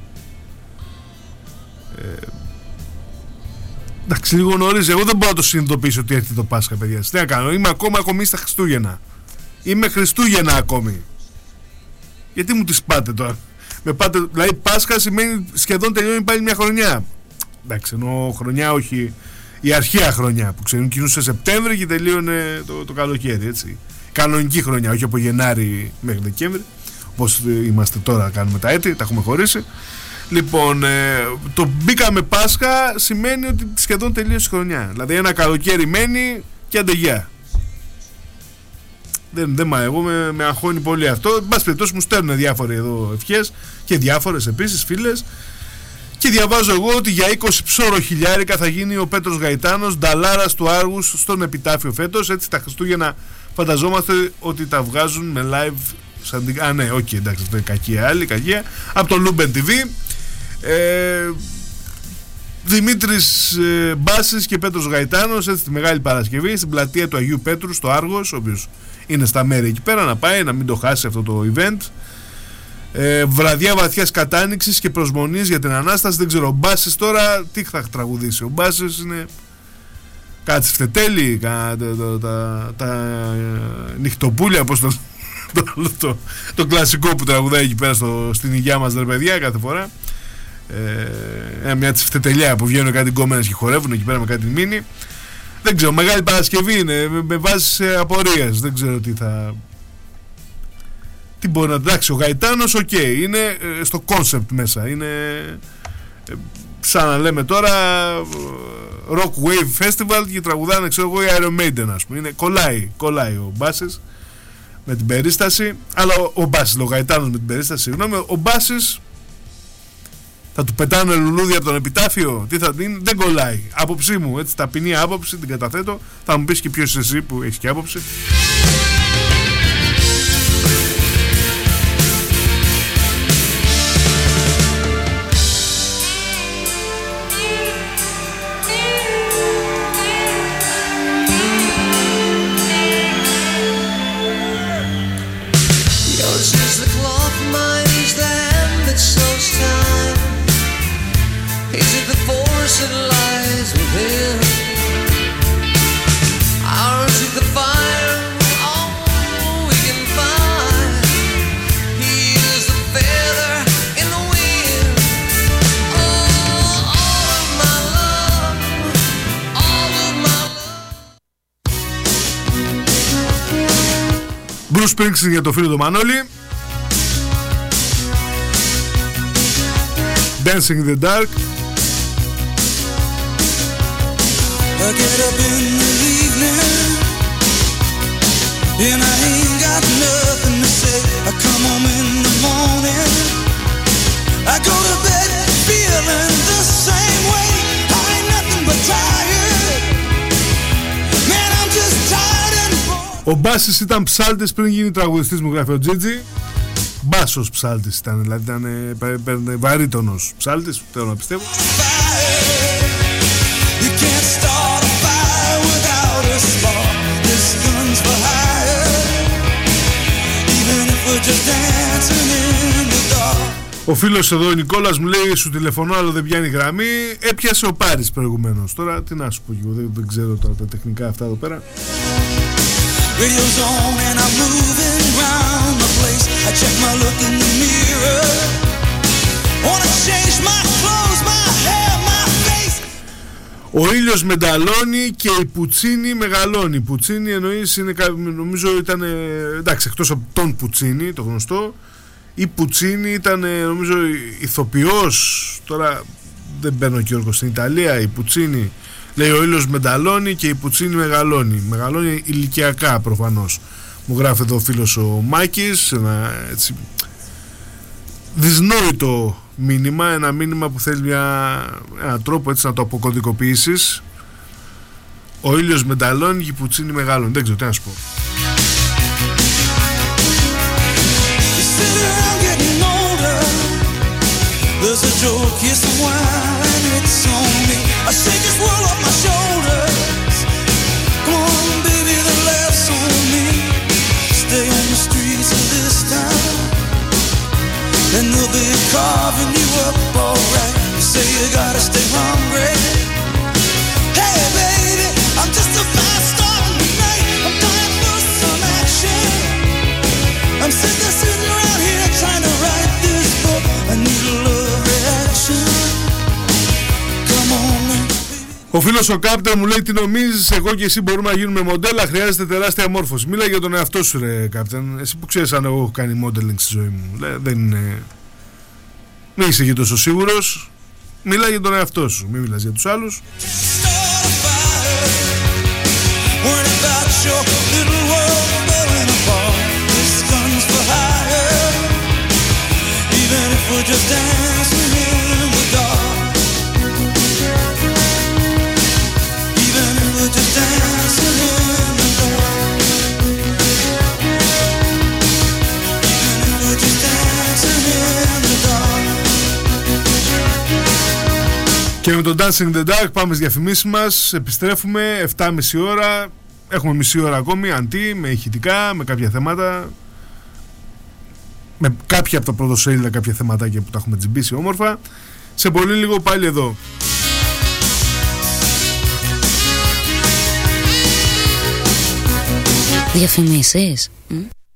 ε, εντάξει, λίγο νωρίς, εγώ δεν μπορώ να το συνειδητοποιήσω ότι έρχεται το Πάσχα, παιδιά. Τι να κάνω, είμαι ακόμα ακόμη στα Χριστούγεννα. Είμαι Χριστούγεννα ακόμη. Γιατί μου τις πάτε τώρα. Με πάτε, δηλαδή Πάσχα σημαίνει σχεδόν τελειώνει πάλι μια χρονιά. Εντάξει, εννοώ χρονιά, όχι η αρχαία χρονιά που ξεκινούσε Σεπτέμβρη και τελείωνε το, το καλοκαίρι, έτσι. Κανονική χρονιά, όχι από Γενάρη μέχρι Δεκέμβρη, όπως είμαστε τώρα, κάνουμε τα έτη, τα έχουμε χωρίσει. Λοιπόν, ε, το μπήκαμε Πάσχα σημαίνει ότι σχεδόν τελείωσε η χρονιά. Δηλαδή ένα καλοκαίρι μένει και αντεγιά. Δεν, δεν μα, εγώ με, με αγχώνει πολύ αυτό. Εν πάση περιπτώσει μου στέλνουν διάφοροι εδώ ευχές και διάφορες επίσης φίλες. Και διαβάζω εγώ ότι για είκοσι ψώρο χιλιάρικα θα γίνει ο Πέτρος Γαϊτάνος νταλάρας του Άργους στον επιτάφιο φέτος. Έτσι τα Χριστούγεννα φανταζόμαστε ότι τα βγάζουν με live. Σαν... Α, ναι, οκ, okay, εντάξει, αυτό είναι κακία άλλη, κακία. Από το Lumen τι βι. Ε, Δημήτρης ε, Μπάσης και Πέτρος Γαϊτάνος, έτσι, τη Μεγάλη Παρασκευή στην πλατεία του Αγίου Πέτρου στο Άργος, ο οποίος είναι στα μέρη εκεί πέρα, να πάει να μην το χάσει αυτό το event. ε, βραδιά βαθιάς κατάνοιξης και προσμονής για την Ανάσταση. Δεν ξέρω, ο Μπάσης τώρα τι θα τραγουδήσει. Ο Μπάσης είναι κάτι φτετέλη, τα, τα, τα, τα νυχτοπούλια, πώς το, το, το, το κλασικό που τραγουδάει εκεί πέρα στο, στην υγειά μας, ρε παιδιά, κάθε φορά. Ε, μια τσιφτετελιά που βγαίνουν κάτι γκόμενες και χορεύουν εκεί πέρα με κάτι μίνι. Δεν ξέρω, Μεγάλη Παρασκευή είναι, με, με βάζει σε απορίες. Δεν ξέρω τι θα, τι μπορεί να... Εντάξει, ο Γαϊτάνος οκ, okay, είναι ε, στο concept μέσα. Είναι ε, σαν να λέμε τώρα Rock Wave Festival και τραγουδάνε, ξέρω εγώ, η Iron Maiden, ας πούμε. Είναι, κολλάει, κολλάει ο Μπάσης με την περίσταση. Αλλά ο, ο Μπάσης, ο Γαϊτάνος με την περίσταση, συγγνώμη, ο Μπάσης θα του πετάνε λουλούδια από τον επιτάφιο, τι θα δίνει, δεν κολλάει. Άποψή μου, έτσι, ταπεινή άποψη, την καταθέτω. Θα μου πεις και ποιος είσαι εσύ που έχεις και άποψη. Bruce Springsteen για το φίλο του Μανώλη. Dancing in the Dark. I get up in the evening and I ain't got nothing to say. I come home in the morning, I go to bed feeling the same way. I ain't nothing but tired. Man, I'm just tired and bored. Ο Μπάσης ήταν ψάλτης πριν γίνει τραγουδιστής, μου γράφει ο Τζίτζι. Μπάσος ψάλτης ήταν, δηλαδή ήταν ε, βαρύτονος ψάλτης, θέλω να πιστεύω. Ο φίλος εδώ ο Νικόλας μου λέει, σου τηλεφωνώ αλλά δεν πιάνει γραμμή. Έπιασε ο Πάρης προηγουμένως. Τώρα τι να σου πω, δεν, δεν ξέρω τώρα τα τεχνικά αυτά εδώ πέρα. Radio's on and I'm moving round the place. I check my look in the mirror. Wanna change my clothes, my hair, my face. Ο ήλιος μεταλλώνει και η Πουτσίνη μεγαλώνει. Η Πουτσίνη εννοείς είναι, νομίζω ήταν, εντάξει, εκτός από τον Πουτσίνη, το γνωστό, η Πουτσίνη ήταν, νομίζω, ηθοποιός. Τώρα δεν μπαίνω και όρκο στην Ιταλία. Η Πουτσίνη λέει ο ήλιος μεταλλώνει και η Πουτσίνη μεγαλώνει. Μεγαλώνει ηλικιακά προφανώς. Μου γράφει εδώ ο φίλος ο Μάκης, ένα έτσι δυσνόητο μήνυμα, ένα μήνυμα που θέλει μια, ένα τρόπο έτσι να το αποκωδικοποιήσεις. Ο ήλιος μεταλλώνει και η Πουτσίνη μεγαλώνει. Δεν ξέρω τι να σου πω. There's a joke here somewhere and it's on me. I shake this world off my shoulders. Come on, baby, the laughs on me. Stay on the streets of this town and they'll be carving you up alright. You say you gotta stay hungry. Hey, baby, I'm just a fast star tonight. I'm dying for some action. I'm sick of sitting around here trying to write this book. I need a love. Ο φίλος ο Κάπτερ μου λέει, τι νομίζεις, εγώ και εσύ μπορούμε να γίνουμε μοντέλα, χρειάζεται τεράστια μόρφωση. Μίλα για τον εαυτό σου, ρε Κάπτερ. Εσύ που ξέρεις αν εγώ έχω κάνει modeling στη ζωή μου. Λέ, δεν είναι... Μην είσαι και τόσο σίγουρος. Μίλα για τον εαυτό σου, μην μιλάς για τους άλλους. Και με το Dancing in the Dark πάμε στις διαφημίσεις μας. Επιστρέφουμε επτά και μισή ώρα. Έχουμε μισή ώρα ακόμη, αντί, με ηχητικά, με κάποια θέματα. με κάποια από τα πρωτοσέλιδα, κάποια θεματάκια που τα έχουμε τζιμπήσει όμορφα. Σε πολύ λίγο πάλι εδώ. Διαφημίσεις. Mm?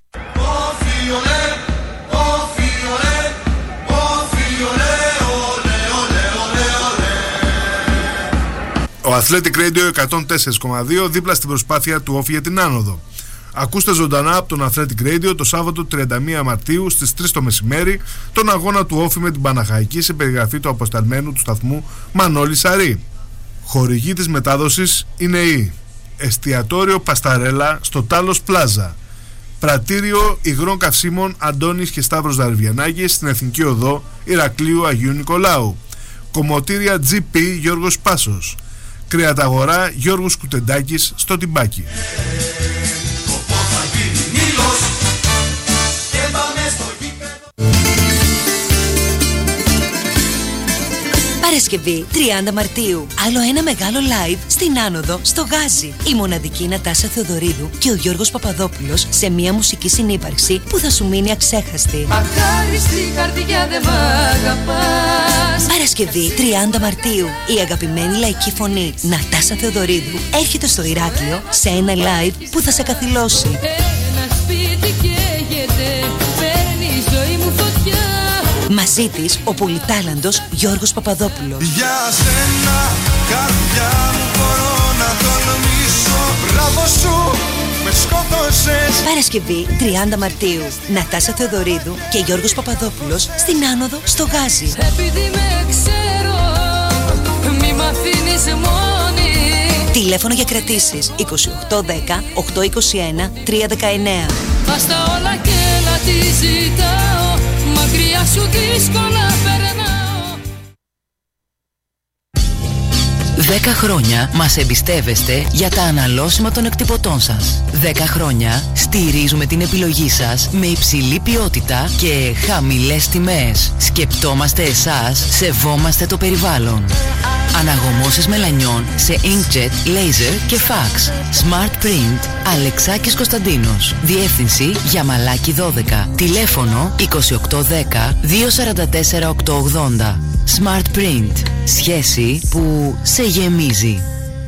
Ο Athletic Radio εκατόν τέσσερα κόμμα δύο δίπλα στην προσπάθεια του Όφη για την άνοδο. Ακούστε ζωντανά από τον Athletic Radio το Σάββατο τριάντα μία Μαρτίου στις τρεις το μεσημέρι τον αγώνα του Όφη με την Παναχαϊκή σε περιγραφή του αποσταλμένου του σταθμού Μανώλη Σαρή. Χορηγή της μετάδοσης είναι η Εστιατόριο Πασταρέλα στο Τάλος Πλάζα, Πρατήριο Υγρών Καυσίμων Αντώνης και Σταύρος Δαρβιανάκης στην Εθνική Οδό Ηρακλείου Αγίου Νικολάου, Κομμωτήρια τζι πι Γιώργος Πάσος, Κρεαταγορά Γιώργος Κουτεντάκης στο Τιμπάκι. Παρασκευή τριάντα Μαρτίου. Άλλο ένα μεγάλο live στην Άνοδο στο Γάζι. Η μοναδική Νατάσα Θεοδωρίδου και ο Γιώργος Παπαδόπουλος σε μια μουσική συνύπαρξη που θα σου μείνει αξέχαστη. Αχάριστη καρδιά δεν μ' αγαπάς. Παρασκευή τριάντα Μαρτίου. Η αγαπημένη λαϊκή φωνή Νατάσα Θεοδωρίδου έρχεται στο Ηράκλειο σε ένα live που θα σε καθυλώσει. Ένα σπίτι καίγεται, παίρνει η ζωή μου φωτιά. Μαζί της ο πολυτάλαντος Γιώργος Παπαδόπουλος. Για σένα καρδιά μου μπορώ να τολμήσω. Μπράβο σου, με σκότωσες. Παρασκευή τριάντα Μαρτίου. Νατάσα Θεοδωρίδου και Γιώργος Παπαδόπουλος στην Άνοδο στο Γάζι. Επειδή με ξέρω, μη μ' αφήνεις μόνη. Τηλέφωνο για κρατήσεις είκοσι οκτώ δέκα οκτακόσια είκοσι ένα τριακόσια δεκαεννέα. Ας τα όλα και να τη ζητάω, μακριά σου δύσκολα περνάω. Δέκα χρόνια μας εμπιστεύεστε για τα αναλώσιμα των εκτυπωτών σας. Δέκα χρόνια στηρίζουμε την επιλογή σας με υψηλή ποιότητα και χαμηλές τιμές. Σκεπτόμαστε εσάς, σεβόμαστε το περιβάλλον. Αναγωμώσεις μελανιών σε inkjet, laser και fax. Smart Print, Αλεξάκης Κωνσταντίνος. Διεύθυνση Γιαμαλάκη δώδεκα. Τηλέφωνο είκοσι οκτώ δέκα δύο σαράντα τέσσερα οκτακόσια ογδόντα. Smart Print. Σχέση που σε γεμίζει.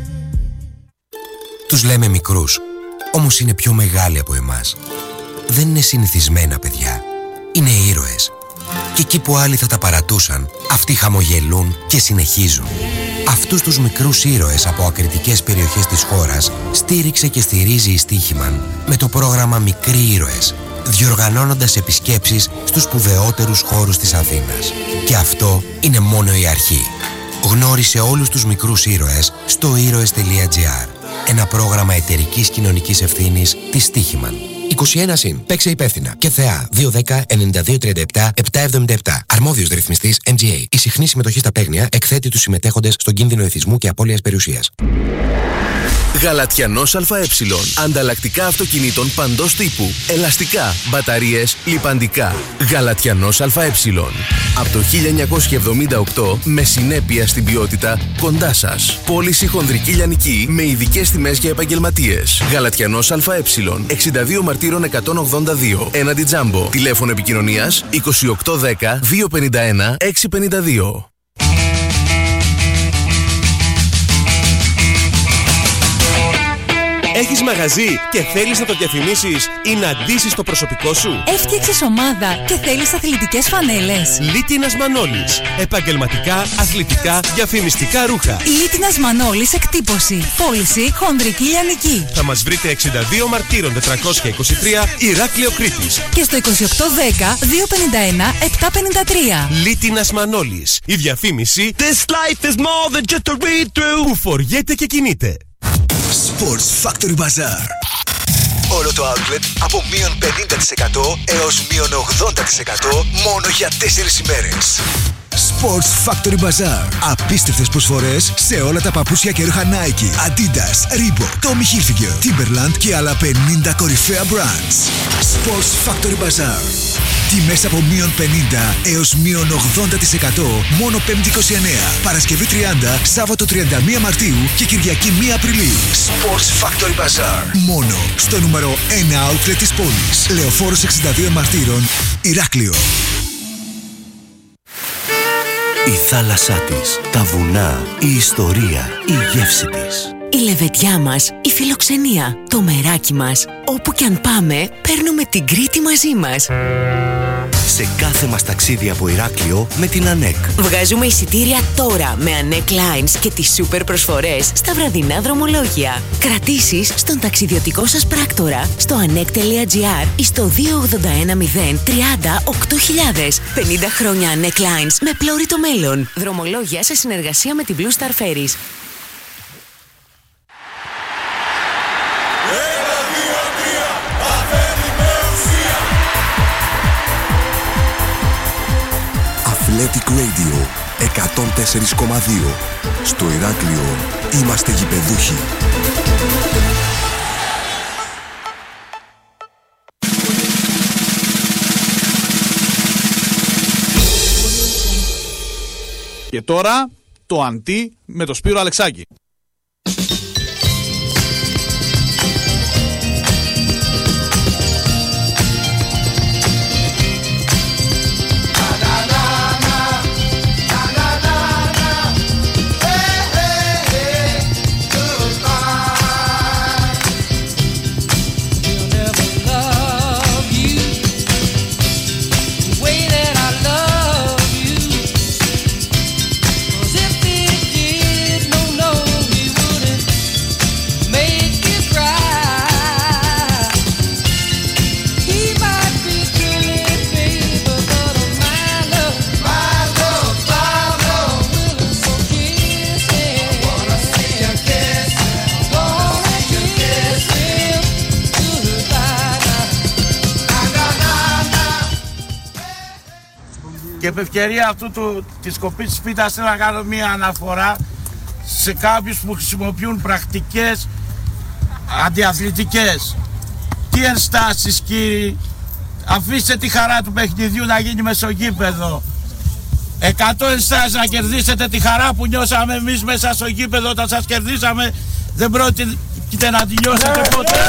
Τους λέμε μικρούς, όμως είναι πιο μεγάλοι από εμάς. Δεν είναι συνηθισμένα παιδιά. Είναι ήρωες. Και εκεί που άλλοι θα τα παρατούσαν, αυτοί χαμογελούν και συνεχίζουν. Αυτούς τους μικρούς ήρωες από ακριτικές περιοχές της χώρας στήριξε και στηρίζει η Στίχημαν με το πρόγραμμα Μικροί Ήρωες, διοργανώνοντας επισκέψεις στους σπουδαιότερους χώρους της Αθήνας. Και αυτό είναι μόνο η αρχή. Γνώρισε όλους τους μικρούς ήρωες στο ήρωες τελεία τζι άρ, ένα πρόγραμμα εταιρικής κοινωνικής ευθύνης της Στίχημαν. είκοσι ένα συν. Παίξε υπεύθυνα. Και ΘΕΑ δύο δέκα ενενήντα δύο τριάντα επτά επτακόσια εβδομήντα επτά. Αρμόδιος ρυθμιστής εμ τζι έι. Η συχνή συμμετοχή στα παίγνια εκθέτει τους συμμετέχοντες στον κίνδυνο εθισμού και απώλειας περιουσίας. Γαλατιανός ΑΕ. Ανταλλακτικά αυτοκινήτων παντός τύπου. Ελαστικά, μπαταρίες, λιπαντικά. Γαλατιανός ΑΕ. Από το χίλια εννιακόσια εβδομήντα οκτώ με συνέπεια στην ποιότητα κοντά σας. Πώληση χονδρική λιανική με ειδικές τιμές για επαγγελματίες. Γαλατιανός ΑΕ. εξήντα δύο Μαρτύρων εκατόν ογδόντα δύο. Έναντι Τζάμπο. Τηλέφωνο επικοινωνίας είκοσι οκτώ δέκα δύο πενήντα ένα έξι πενήντα δύο. Έχεις μαγαζί και θέλεις να το διαφημίσεις ή να ντύσεις το προσωπικό σου? Έφτιαξες ομάδα και θέλεις αθλητικές φανέλες? Λίτινας Μανώλης. Επαγγελματικά, αθλητικά, διαφημιστικά ρούχα. Λίτινας Μανώλης εκτύπωση. Πώληση χονδρική λιανική. Θα μας βρείτε εξήντα δύο Μαρτύρων τετρακόσια είκοσι τρία Ηράκλειο Κρήτης. Και στο είκοσι οκτώ δέκα δύο πενήντα ένα επτακόσια πενήντα τρία. Λίτινας Μανώλης. Η διαφήμιση This life is more than just a read through που φοριέται και κινείται. Sports Factory Bazaar. Όλο το outlet από μείον πενήντα τοις εκατό έως μείον ογδόντα τοις εκατό μόνο για τέσσερις ημέρες. Sports Factory Bazaar. Απίστευτες προσφορές σε όλα τα παπούτσια και ρούχα Nike, Adidas, Reebok, Tommy Hilfiger, Timberland και άλλα πενήντα κορυφαία brands. Sports Factory Bazaar. Τιμές από μείον πενήντα έως μείον ογδόντα τοις εκατό μόνο Πέμπτη είκοσι εννέα, Παρασκευή τριάντα, Σάββατο τριάντα μία Μαρτίου και Κυριακή μία Απριλίου. Sports Factory Bazaar. Μόνο στο νούμερο ένα outlet της πόλης. Λεωφόρος εξήντα δύο Μαρτύρων, Ηράκλειο. Η θάλασσά της, τα βουνά, η ιστορία, η γεύση της. Η λεβεδιά μας, η φιλοξενία, το μεράκι μας. Όπου κι αν πάμε, παίρνουμε την Κρήτη μαζί μας. Σε κάθε μας ταξίδι από Ηράκλειο με την ΑΝΕΚ. Βγάζουμε εισιτήρια τώρα με ΑΝΕΚ Lines και τις σούπερ προσφορές στα βραδινά δρομολόγια. Κρατήσεις στον ταξιδιωτικό σας πράκτορα στο anek.gr ή στο δύο ογδόντα ένα μηδέν τριάντα οκτώ χιλιάδες. πενήντα χρόνια ΑΝΕΚ Lines με πλώρη το μέλλον. Δρομολόγια σε συνεργασία με την Blue Star Ferries. Athletic Radio εκατόν τέσσερα κόμμα δύο. Στο Ηράκλειο είμαστε γηπεδούχοι. Και τώρα το αντί με το Σπύρο Αλεξάκη. Και επ' ευκαιρία αυτού του, της κοπής της πίτας θέλω να κάνω μία αναφορά σε κάποιους που χρησιμοποιούν πρακτικές αντιαθλητικές. Τι ενστάσεις κύριοι, αφήστε τη χαρά του παιχνιδιού να γίνει μεσογείπεδο. Εκατό ενστάσεις να κερδίσετε τη χαρά που νιώσαμε εμείς μέσα στο γήπεδο όταν σας κερδίσαμε, δεν πρόκειται να τη νιώσετε ποτέ.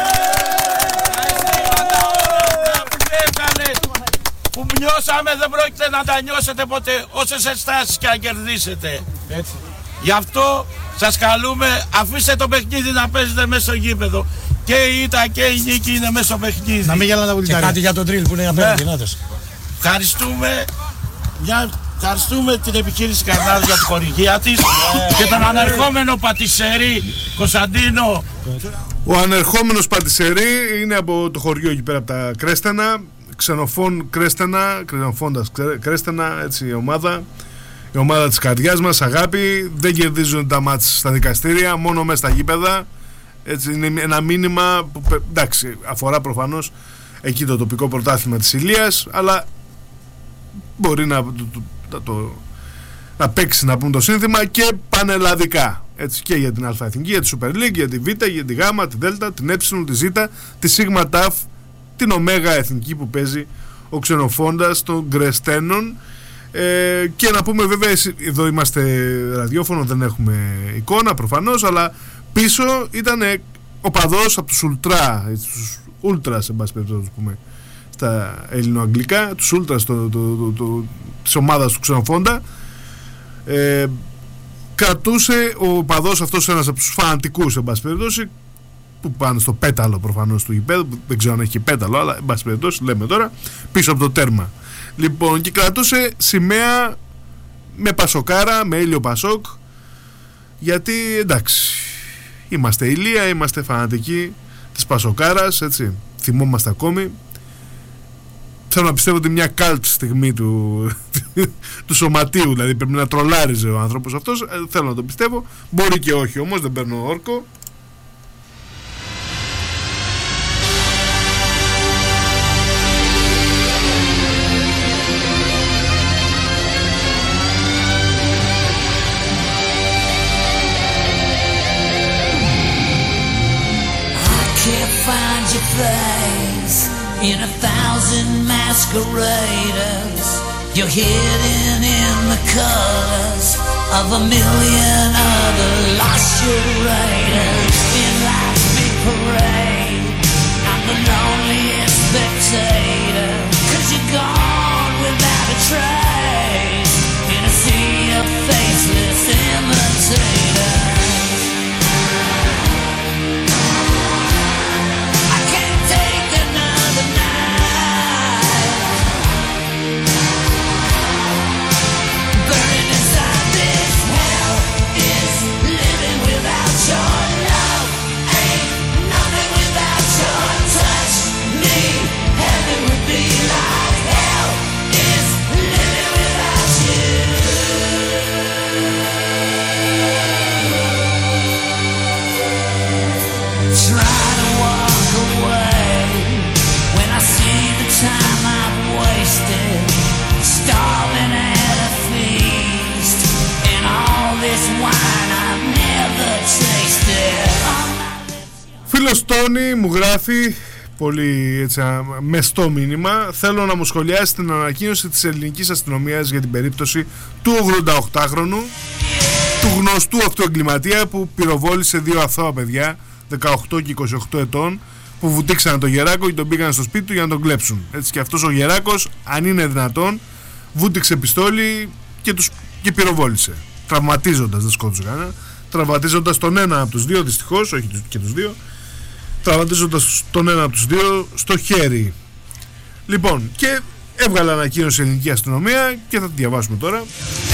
Που νιώσαμε δεν πρόκειται να τα νιώσετε ποτέ, όσες ενστάσεις και αν κερδίσετε. Έτσι. Γι' αυτό σας καλούμε, αφήστε το παιχνίδι να παίζετε μέσα στο γήπεδο. Και η ήττα και η νίκη είναι μέσα στο παιχνίδι. Να μην γελάνε τα βουλιτάρια. Και κάτι για τον τρίλ που είναι απέναντι. Ναι. Ευχαριστούμε, μια, ευχαριστούμε την επιχείρηση Καρνάδας για την χορηγία της και τον ανερχόμενο πατησέρι Κωνσταντίνο. Ο ανερχόμενος πατησέρι είναι από το χωριό εκεί πέρα από τα Κρέστενα. Ξενοφών Κρέστενα, Ξενοφώντας Κρέστενα, έτσι η ομάδα. Η ομάδα της καρδιάς μας, αγάπη. Δεν κερδίζουν τα μάτς στα δικαστήρια, μόνο μέσα στα γήπεδα. Έτσι είναι ένα μήνυμα που εντάξει, αφορά προφανώς εκεί το τοπικό πρωτάθλημα της Ηλίας, αλλά μπορεί να, το, το, το, να παίξει, να πούμε το σύνθημα, και πανελλαδικά. Έτσι, και για την Α Εθνική, για τη Super League, για τη Β, για τη Γ, τη Δ, την Ε, τη Ζ, τη Σ Ταφ, την Ωμέγα Εθνική που παίζει ο Ξενοφώντας των Κρεστένων. Ε, και να πούμε βέβαια, εδώ είμαστε ραδιόφωνο, δεν έχουμε εικόνα προφανώς, αλλά πίσω ήταν ο παδός από τους Ουλτρά, τους Ούλτρας εν πάση περιπτώσει, πούμε στα ελληνοαγγλικά, τους Ούλτρας το, το, το, το, της ομάδας του Ξενοφώντα. Ε, κρατούσε ο παδός αυτός ένας από τους φανατικούς εν πάση περιπτώσει, που πάνε στο πέταλο προφανώς του γηπέδου, δεν ξέρω αν έχει και πέταλο, αλλά εν πάση περιπτώσει λέμε τώρα, πίσω από το τέρμα. Λοιπόν, και κρατούσε σημαία με πασοκάρα, με ήλιο Πασόκ, γιατί εντάξει, είμαστε Ηλία, είμαστε φανατικοί της πασοκάρας, έτσι, θυμόμαστε ακόμη. Θέλω να πιστεύω ότι μια καλτ στιγμή του, του σωματείου, δηλαδή πρέπει να τρολάριζε ο άνθρωπος αυτός, θέλω να το πιστεύω, μπορεί και όχι όμως, δεν παίρνω όρκο. In a thousand thousand masqueraders, you're hidden in the colors of a million other lost your raiders. In life's big parade, I'm the loneliest spectator, 'cause you're gone without a trace, in a sea of faceless imitators. Φίλος Τόνι μου γράφει πολύ έτσι, μεστό μήνυμα. Θέλω να μου σχολιάσει την ανακοίνωση της ελληνικής αστυνομίας για την περίπτωση του ογδονταοκτάχρονου, του γνωστού αυτοεγκληματία που πυροβόλησε δύο αθώα παιδιά δεκαοκτώ και είκοσι οκτώ ετών, που βουτήξαν τον Γεράκο και τον πήγαν στο σπίτι του για να τον κλέψουν. Έτσι, και αυτός ο Γεράκος, αν είναι δυνατόν, βούτυξε πιστόλι και, τους, και πυροβόλησε, τραυματίζοντας, δεν σκότωσε κανένα, τραυματίζοντας τον ένα από τους δύο, δυστυχώς, όχι και τους δύο, τραυματίζοντας τον ένα από τους δύο στο χέρι. Λοιπόν, και έβγαλε ανακοίνωση η ελληνική αστυνομία και θα τη διαβάσουμε τώρα.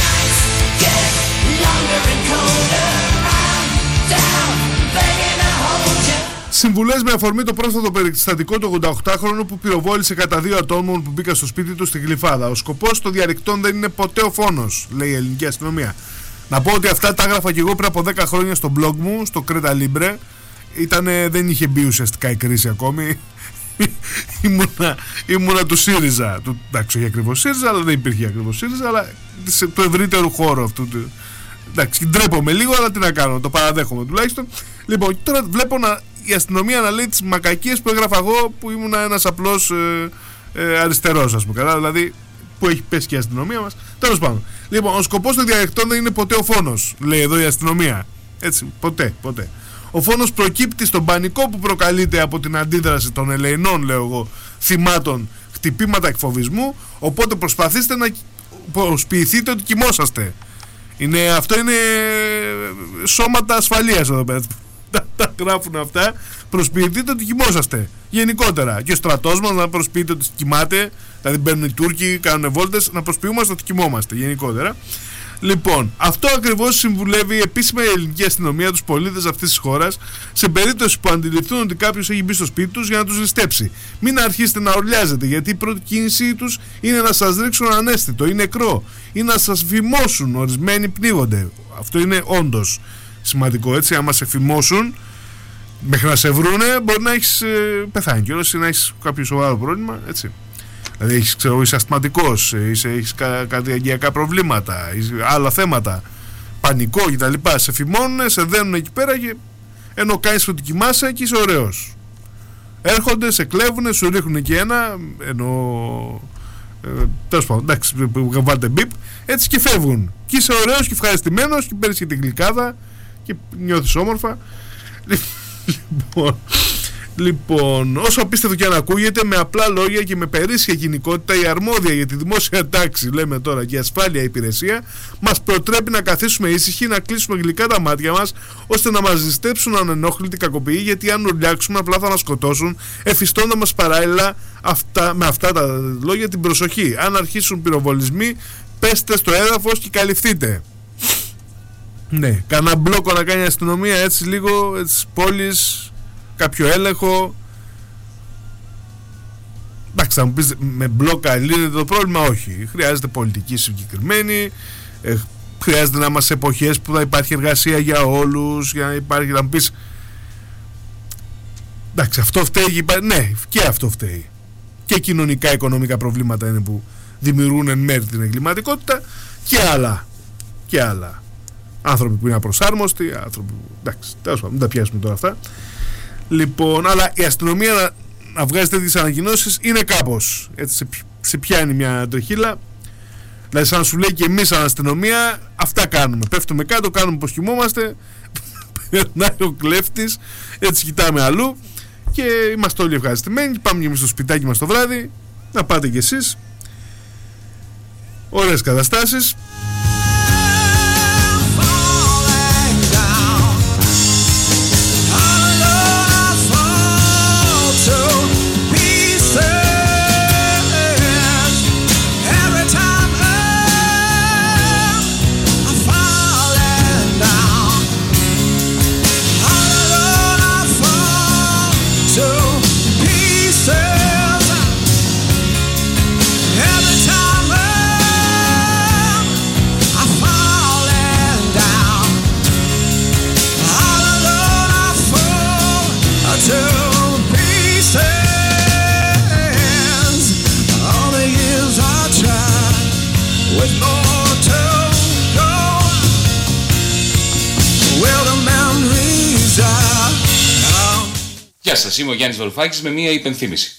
Συμβουλές με αφορμή το πρόσφατο περιστατικό του ογδονταοκτάχρονου που πυροβόλησε κατά δύο ατόμων που μπήκαν στο σπίτι του στη Γλυφάδα. Ο σκοπός των διαρρηκτών δεν είναι ποτέ ο φόνος, λέει η ελληνική αστυνομία. Να πω ότι αυτά τα έγραφα και εγώ πριν από δέκα χρόνια στο blog μου, στο Κρέτα Libre. Ήτανε, δεν είχε μπει ουσιαστικά η κρίση ακόμη. ήμουνα, ήμουνα του ΣΥΡΙΖΑ. Του, εντάξει, όχι ακριβώς ΣΥΡΙΖΑ, αλλά δεν υπήρχε ακριβώς ΣΥΡΙΖΑ, αλλά του ευρύτερου χώρου αυτού. Του, εντάξει, ντρέπομαι λίγο, αλλά τι να κάνω, το παραδέχομαι τουλάχιστον. Λοιπόν, τώρα βλέπω να, η αστυνομία να λέει τις μακακίες που έγραφα εγώ, που ήμουνα ένας απλός ε, ε, αριστερός, ας πούμε. Δηλαδή, που έχει πέσει και η αστυνομία μας. Τέλος πάντων. Λοιπόν, ο σκοπός των διαρρηκτών δεν είναι ποτέ ο φόνος, λέει εδώ η αστυνομία. Έτσι, ποτέ, ποτέ. Ο φόνος προκύπτει στον πανικό που προκαλείται από την αντίδραση των ελεηνών, λέω εγώ, θυμάτων χτυπήματα εκφοβισμού. Οπότε προσπαθήστε να προσποιηθείτε ότι κοιμόσαστε. Είναι, αυτό είναι σώματα ασφαλείας εδώ πέρα. Τα γράφουν αυτά. Προσποιηθείτε ότι κοιμόσαστε. Γενικότερα. Και ο στρατός μας να προσποιείται ότι κοιμάται. Δηλαδή μπαίνουν οι Τούρκοι, κάνουν βόλτες. Να προσποιούμαστε ότι κοιμόμαστε. Γενικότερα. Λοιπόν, αυτό ακριβώς συμβουλεύει η επίσημη ελληνική αστυνομία τους πολίτες αυτής της χώρας σε περίπτωση που αντιληφθούν ότι κάποιος έχει μπει στο σπίτι τους για να τους ληστέψει. Μην αρχίσετε να ορλιάζετε, γιατί η πρώτη κίνησή τους είναι να σας ρίξουν ανέστητο ή νεκρό ή να σας φημώσουν. Ορισμένοι πνίγονται. Αυτό είναι όντως σημαντικό, έτσι. Άμα σε φημώσουν μέχρι να σε βρούνε, μπορεί να έχεις ε, πεθάνει κιόλας ή να έχεις κάποιο σοβαρό πρόβλημα, έτσι. Δηλαδή έχεις, ξέρω, είσαι αστματικός, είσαι, έχεις κα, καρδιακά προβλήματα, είσαι, άλλα θέματα, πανικό κτλ. Σε φημώνουνε, σε δένουν εκεί πέρα και ενώ κάνεις ότι κοιμάσαι και είσαι ωραίος. Έρχονται, σε κλέβουνε, σου ρίχνουν και ένα, ενώ ε, τέλος πάντων, εντάξει, βάλτε μπιπ, έτσι και φεύγουν. Και είσαι ωραίος και ευχαριστημένος και παίρνεις και την γλυκάδα και νιώθεις όμορφα. Λοιπόν... Λοιπόν, όσο απίστευτο και αν ακούγεται, με απλά λόγια και με περίσσια κοινικότητα, η αρμόδια για τη δημόσια τάξη, λέμε τώρα, και η ασφάλεια υπηρεσία, μας προτρέπει να καθίσουμε ήσυχοι, να κλείσουμε γλυκά τα μάτια μας, ώστε να μας ζητέψουν ανενόχλητη κακοποιή, γιατί αν ουρλιάξουμε απλά θα μας σκοτώσουν, εφιστώντας μας παράλληλα αυτά, με αυτά τα λόγια την προσοχή. Αν αρχίσουν πυροβολισμοί, πέστε στο έδαφος και καλυφθείτε. Ναι, κανένα μπλόκο να κάνει η αστυνομία έτσι λίγο, έτσι πόλης. Κάποιο έλεγχο. Εντάξει, θα μου πεις με μπλόκα λύνεται το πρόβλημα. Όχι, χρειάζεται πολιτική συγκεκριμένη, ε, χρειάζεται να είμαστε σε εποχές που θα υπάρχει εργασία για όλους, για να υπάρχει, να μου πεις εντάξει, αυτό φταίει. Ναι, και αυτό φταίει. Και κοινωνικά, οικονομικά προβλήματα είναι που δημιουργούν εν μέρει την εγκληματικότητα. Και άλλα. Και άλλα. Άνθρωποι που είναι απροσάρμοστοι, άνθρωποι που... εντάξει, τέλος πάντων, μην τα πιάσουμε τώρα αυτά. Λοιπόν, αλλά η αστυνομία να, να βγάζει τέτοιες ανακοινώσεις είναι κάπως. Έτσι, σε, σε πιάνει μια τρεχίλα. Δηλαδή, σαν να σου λέει και εμείς σαν αστυνομία, αυτά κάνουμε. Πέφτουμε κάτω, κάνουμε πως κοιμόμαστε. Περνάει ο κλέφτης, έτσι κοιτάμε αλλού και είμαστε όλοι ευχαριστημένοι. Πάμε και εμείς στο σπιτάκι μας το βράδυ. Να πάτε κι εσείς. Ωραίες καταστάσεις. Γεια σας, είμαι ο Γιάννης Βαρουφάκης με μία υπενθύμηση.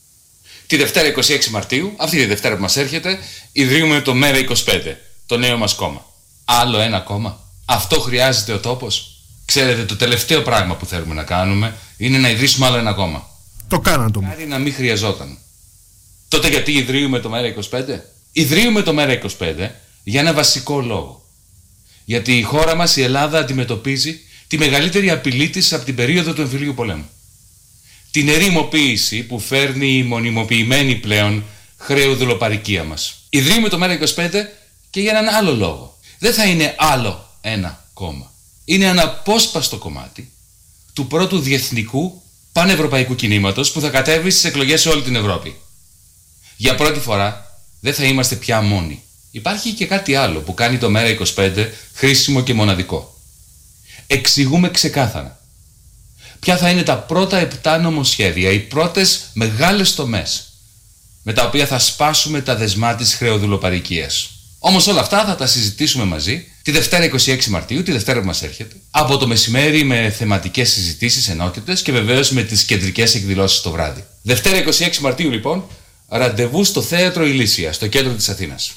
Τη Δευτέρα είκοσι έξι Μαρτίου, αυτή τη Δευτέρα που μας έρχεται, ιδρύουμε το Μέρα είκοσι πέντε, το νέο μας κόμμα. Άλλο ένα κόμμα. Αυτό χρειάζεται ο τόπος. Ξέρετε, το τελευταίο πράγμα που θέλουμε να κάνουμε είναι να ιδρύσουμε άλλο ένα κόμμα. Το κάναν το. Άρα να μην χρειαζόταν. Τότε γιατί ιδρύουμε το Μέρα είκοσι πέντε? Ιδρύουμε το Μέρα είκοσι πέντε για ένα βασικό λόγο. Γιατί η χώρα μας, η Ελλάδα, αντιμετωπίζει τη μεγαλύτερη απειλή της από την περίοδο του εμφυλίου πολέμου. Την ερημοποίηση που φέρνει η μονιμοποιημένη πλέον χρεοδουλοπαρικία μας. Ιδρύουμε το Μέρα είκοσι πέντε και για έναν άλλο λόγο. Δεν θα είναι άλλο ένα κόμμα. Είναι ένα απόσπαστο κομμάτι του πρώτου διεθνικού πανευρωπαϊκού κινήματος που θα κατέβει στις εκλογές σε όλη την Ευρώπη. Για πρώτη φορά δεν θα είμαστε πια μόνοι. Υπάρχει και κάτι άλλο που κάνει το Μέρα είκοσι πέντε χρήσιμο και μοναδικό. Εξηγούμε ξεκάθαρα ποια θα είναι τα πρώτα επτά νομοσχέδια, οι πρώτες μεγάλες τομές με τα οποία θα σπάσουμε τα δεσμά της χρεοδουλοπαρικίας. Όμως όλα αυτά θα τα συζητήσουμε μαζί τη Δευτέρα είκοσι έξι Μαρτίου, τη Δευτέρα που μας έρχεται, από το μεσημέρι με θεματικές συζητήσεις, ενότητες και βεβαίως με τις κεντρικές εκδηλώσεις το βράδυ. Δευτέρα είκοσι έξι Μαρτίου λοιπόν, ραντεβού στο Θέατρο Ηλίσια, στο κέντρο της Αθήνας.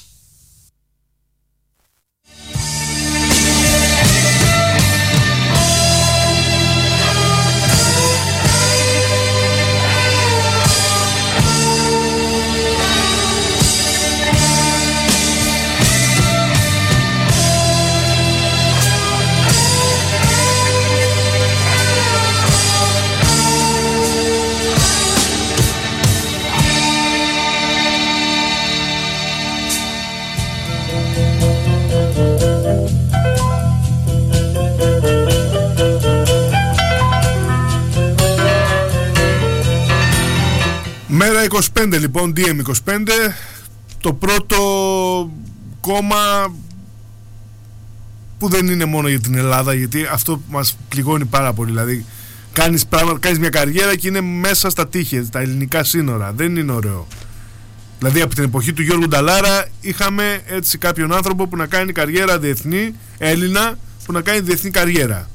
Μέρα είκοσι πέντε λοιπόν, ντι εμ είκοσι πέντε, το πρώτο κόμμα που δεν είναι μόνο για την Ελλάδα, γιατί αυτό μας πληγώνει πάρα πολύ. Δηλαδή κάνεις, πράγμα, κάνεις μια καριέρα και είναι μέσα στα τείχη, στα ελληνικά σύνορα. Δεν είναι ωραίο. Δηλαδή από την εποχή του Γιώργου Νταλάρα είχαμε έτσι κάποιον άνθρωπο που να κάνει καριέρα διεθνή, Έλληνα, που να κάνει διεθνή καριέρα.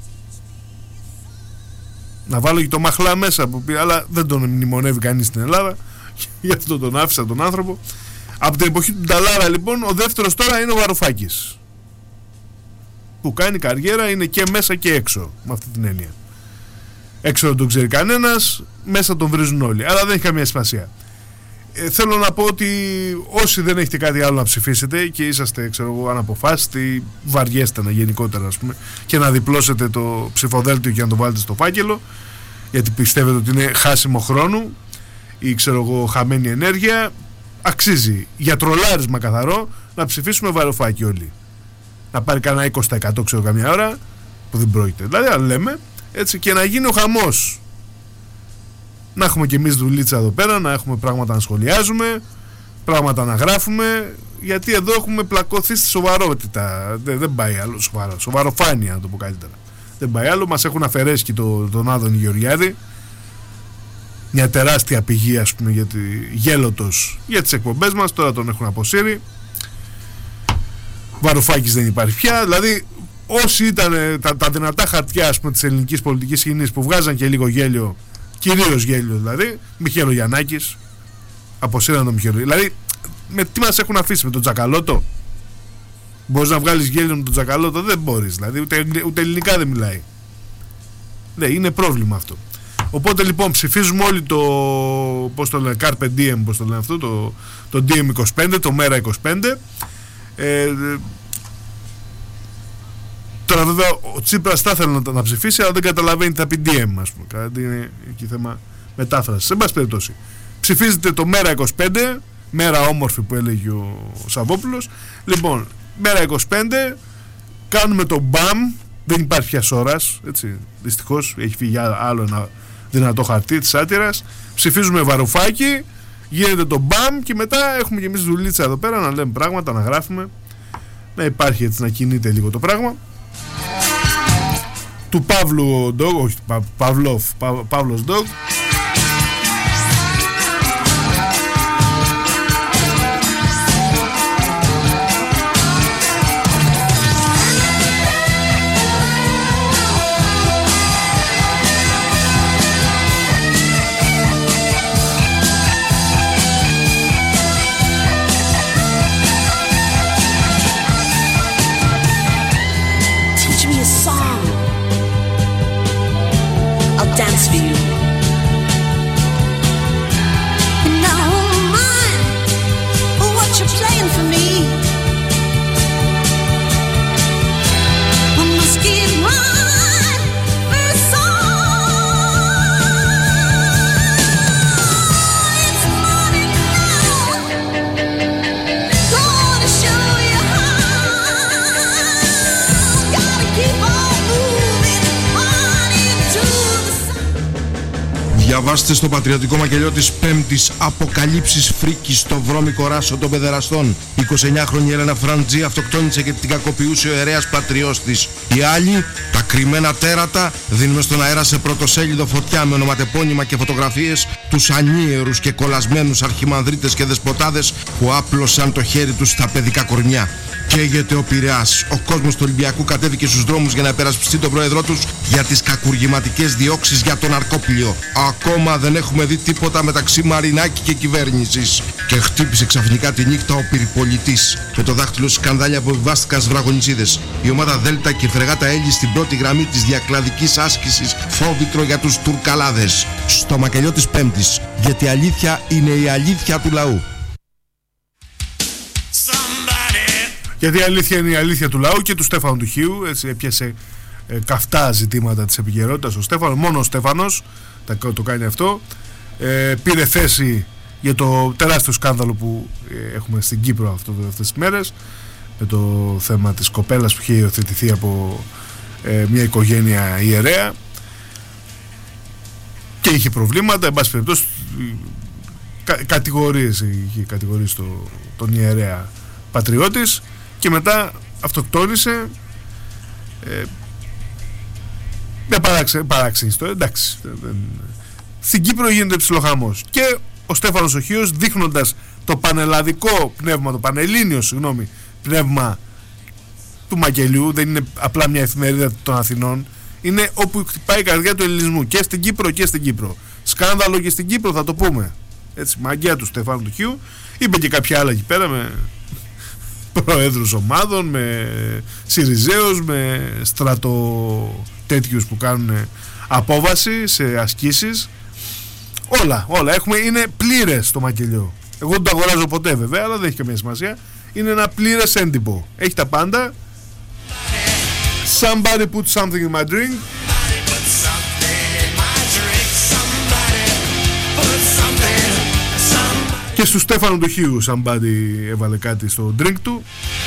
Να βάλω και το Μαχλά μέσα, αλλά δεν τον μνημονεύει κανείς στην Ελλάδα. Γι' αυτό τον άφησα τον άνθρωπο. Από την εποχή του Νταλάρα λοιπόν, ο δεύτερος τώρα είναι ο Βαρουφάκης, που κάνει καριέρα, είναι και μέσα και έξω, με αυτή την έννοια. Έξω δεν τον ξέρει κανένας, μέσα τον βρίζουν όλοι, αλλά δεν έχει καμία σημασία. ε, Θέλω να πω ότι όσοι δεν έχετε κάτι άλλο να ψηφίσετε και είσαστε, ξέρω εγώ, αναποφάσιστοι, βαριέστε να γενικότερα, ας πούμε, και να διπλώσετε το ψηφοδέλτιο και να το βάλετε στο φάκελο, γιατί πιστεύετε ότι είναι χάσιμο χρόνου ή, ξέρω εγώ, χαμένη ενέργεια, αξίζει για τρολάρισμα καθαρό να ψηφίσουμε Βαρουφάκη όλοι. Να πάρει κανένα είκοσι τοις εκατό, ξέρω, καμιά ώρα, που δεν πρόκειται. Δηλαδή, αν λέμε έτσι, και να γίνει ο χαμός. Να έχουμε κι εμείς δουλίτσα εδώ πέρα, να έχουμε πράγματα να σχολιάζουμε, πράγματα να γράφουμε, γιατί εδώ έχουμε πλακωθεί στη σοβαρότητα. Δεν, δεν πάει άλλο σοβαρό. Σοβαροφάνεια, να το πω καλύτερα. Δεν πάει άλλο. Μας έχουν αφαιρέσει και το, τον Άδωνη Γεωργιάδη. Μια τεράστια πηγή, ας πούμε, για τη, γέλοτος για τις εκπομπές μας. Τώρα τον έχουν αποσύρει. Βαρουφάκης δεν υπάρχει πια. Δηλαδή, όσοι ήταν τα, τα δυνατά χαρτιά, ας πούμε, της ελληνικής πολιτικής σκηνής που βγάζαν και λίγο γέλιο κυρίως γέλιο δηλαδή. Μιχαήλο Γιαννάκης, αποσύραν τον Μιχαήλο. Δηλαδή, με τι μας έχουν αφήσει, με τον Τζακαλώτο? Μπορείς να βγάλεις γέλιο με τον Τζακαλώτο? Δεν μπορείς, δηλαδή, ούτε, ούτε ελληνικά δεν μιλάει. Ναι, είναι πρόβλημα αυτό. Οπότε λοιπόν ψηφίζουμε όλοι το, πώς το λένε, Carpe Diem, πώς το λένε αυτό, το, το ντι εμ είκοσι πέντε, το Μέρα είκοσι πέντε. Ε, τώρα βέβαια ο Τσίπρας θα ήθελε να, να ψηφίσει, αλλά δεν καταλαβαίνει τι θα πει ντι εμ, ας πούμε. Κάτι είναι εκεί θέμα μετάφρασης. Σε πάση περιπτώσει, ψηφίζετε το Μέρα είκοσι πέντε, μέρα όμορφη που έλεγε ο Σαββόπουλος. Λοιπόν, Μέρα είκοσι πέντε, κάνουμε το μπαμ. Δεν υπάρχει πια σώρας, έτσι, δυστυχώς έχει φύγει άλλο ένα δυνατό χαρτί της σάτυρας. Ψηφίζουμε Βαρουφάκη, γίνεται το μπαμ και μετά έχουμε και εμείς δουλίτσα εδώ πέρα να λέμε πράγματα, να γράφουμε, να υπάρχει έτσι, να κινείται λίγο το πράγμα. Του Παύλου Ντόγ, όχι του Πα, Παυλόφ, Πα, Παύλος Ντόγ. Dance for you. Now hold mine, what you're playing for me. I must give mine first song. It's morning now, gonna show you how. Gotta keep on moving on into the. Διαβάστε στο πατριωτικό μακελιό της Πέμπτης αποκαλύψεις φρίκης στο βρώμικο ράσο των παιδεραστών. εικοσιεννιάχρονη Έλενα Φραντζή αυτοκτόνησε και την κακοποιούσε ο ιερέας πατριός της. Οι άλλοι, τα κρυμμένα τέρατα, δίνουμε στον αέρα σε πρωτοσέλιδο φωτιά με ονοματεπώνυμα και φωτογραφίες τους ανίερους και κολλασμένους αρχιμανδρίτες και δεσποτάδες που άπλωσαν το χέρι τους στα παιδικά κορμιά. Καίγεται ο Πειραιάς. Ο κόσμος του Ολυμπιακού κατέβηκε στους δρόμους για να υπερασπιστεί τον πρόεδρό τους για τις κακουργηματικές διώξεις για τον ναρκόπλιο. Ακόμα δεν έχουμε δει τίποτα μεταξύ Μαρινάκη και κυβέρνησης. Και χτύπησε ξαφνικά τη νύχτα ο πυρηπολιτής. Με το δάχτυλο σκανδάλια που επιβάστηκαν στις βραγονιτσίδες. Η ομάδα Δέλτα και η φρεγάτα Έλλη στην πρώτη γραμμή της διακλαδικής άσκησης φόβητρο για τους Τουρκαλάδες. Στο μακελιό της Πέμπτης. Γιατί αλήθεια είναι η αλήθεια του λαού. Γιατί η αλήθεια είναι η αλήθεια του λαού και του Στέφανου του Χίου. Έτσι έπιασε ε, καυτά ζητήματα της επικαιρότητας ο Στέφανος. Μόνο ο Στέφανος το, το κάνει αυτό. Ε, πήρε θέση για το τεράστιο σκάνδαλο που ε, έχουμε στην Κύπρο αυτό, αυτές τις μέρες, με το θέμα της κοπέλας που είχε υιοθετηθεί από ε, μια οικογένεια ιερέα και είχε προβλήματα. Εν πάση περιπτώσει, κα, κατηγορίες, είχε κατηγορήσει το, τον ιερέα πατριώτης και μετά αυτοκτόνησε. Ε, μια παράξενη ιστορία, εντάξει. Δεν... Στην Κύπρο γίνεται ψιλοχαμός και ο Στέφανος ο Χίος, δείχνοντας το πανελλαδικό πνεύμα, το πανελλήνιο συγγνώμη πνεύμα του μακελιού, δεν είναι απλά μια εφημερίδα των Αθηνών, είναι όπου χτυπάει η καρδιά του ελληνισμού, και στην Κύπρο και στην Κύπρο. Σκάνδαλο και στην Κύπρο, θα το πούμε. Έτσι, μαγκιά του Στέφανου του Χίου. Είπε και κάποια άλλα εκεί πέρα με προέδρους ομάδων, με Συριζέους, με στρατο τέτοιους που κάνουν απόβαση σε ασκήσεις. Όλα, όλα έχουμε, είναι πλήρες το μακελιό. Εγώ δεν το αγοράζω ποτέ βέβαια, αλλά δεν έχει καμία σημασία. Είναι ένα πλήρες έντυπο. Έχει τα πάντα. Somebody put something in my drink. Και στο Στέφανο του Χίου somebody έβαλε κάτι στο drink του.